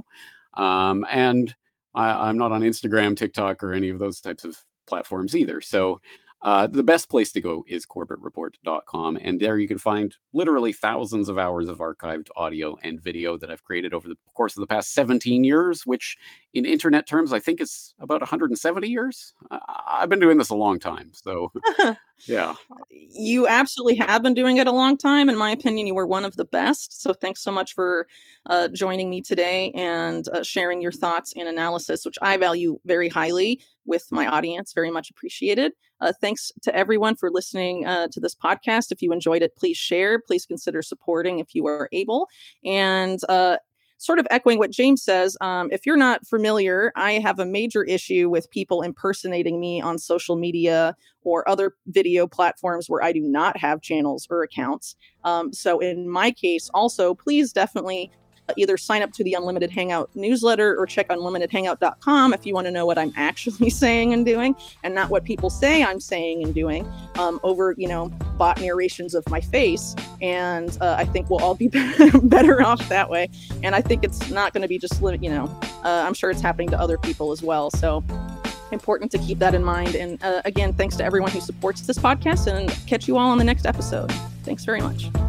B: Um, and I, I'm not on Instagram, TikTok, or any of those types of platforms either. So uh, the best place to go is corbett report dot com, and there you can find literally thousands of hours of archived audio and video that I've created over the course of the past seventeen years, which in internet terms, I think is about one hundred seventy years. I- I've been doing this a long time. So, yeah.
A: You absolutely have been doing it a long time. In my opinion, you were one of the best. So thanks so much for uh, joining me today and uh, sharing your thoughts and analysis, which I value very highly with my audience. Very much appreciated. Uh, thanks to everyone for listening uh, to this podcast. If you enjoyed it, please share. Please consider supporting if you are able. And uh, sort of echoing what James says, um, if you're not familiar, I have a major issue with people impersonating me on social media or other video platforms where I do not have channels or accounts. Um, so in my case, also, please definitely either sign up to the Unlimited Hangout newsletter or check unlimited hangout dot com if you want to know what I'm actually saying and doing, and not what people say I'm saying and doing um, over, you know, bot narrations of my face. And uh, I think we'll all be better off that way. And I think it's not going to be just, you know, uh, I'm sure it's happening to other people as well. So important to keep that in mind. And uh, again, thanks to everyone who supports this podcast, and catch you all on the next episode. Thanks very much.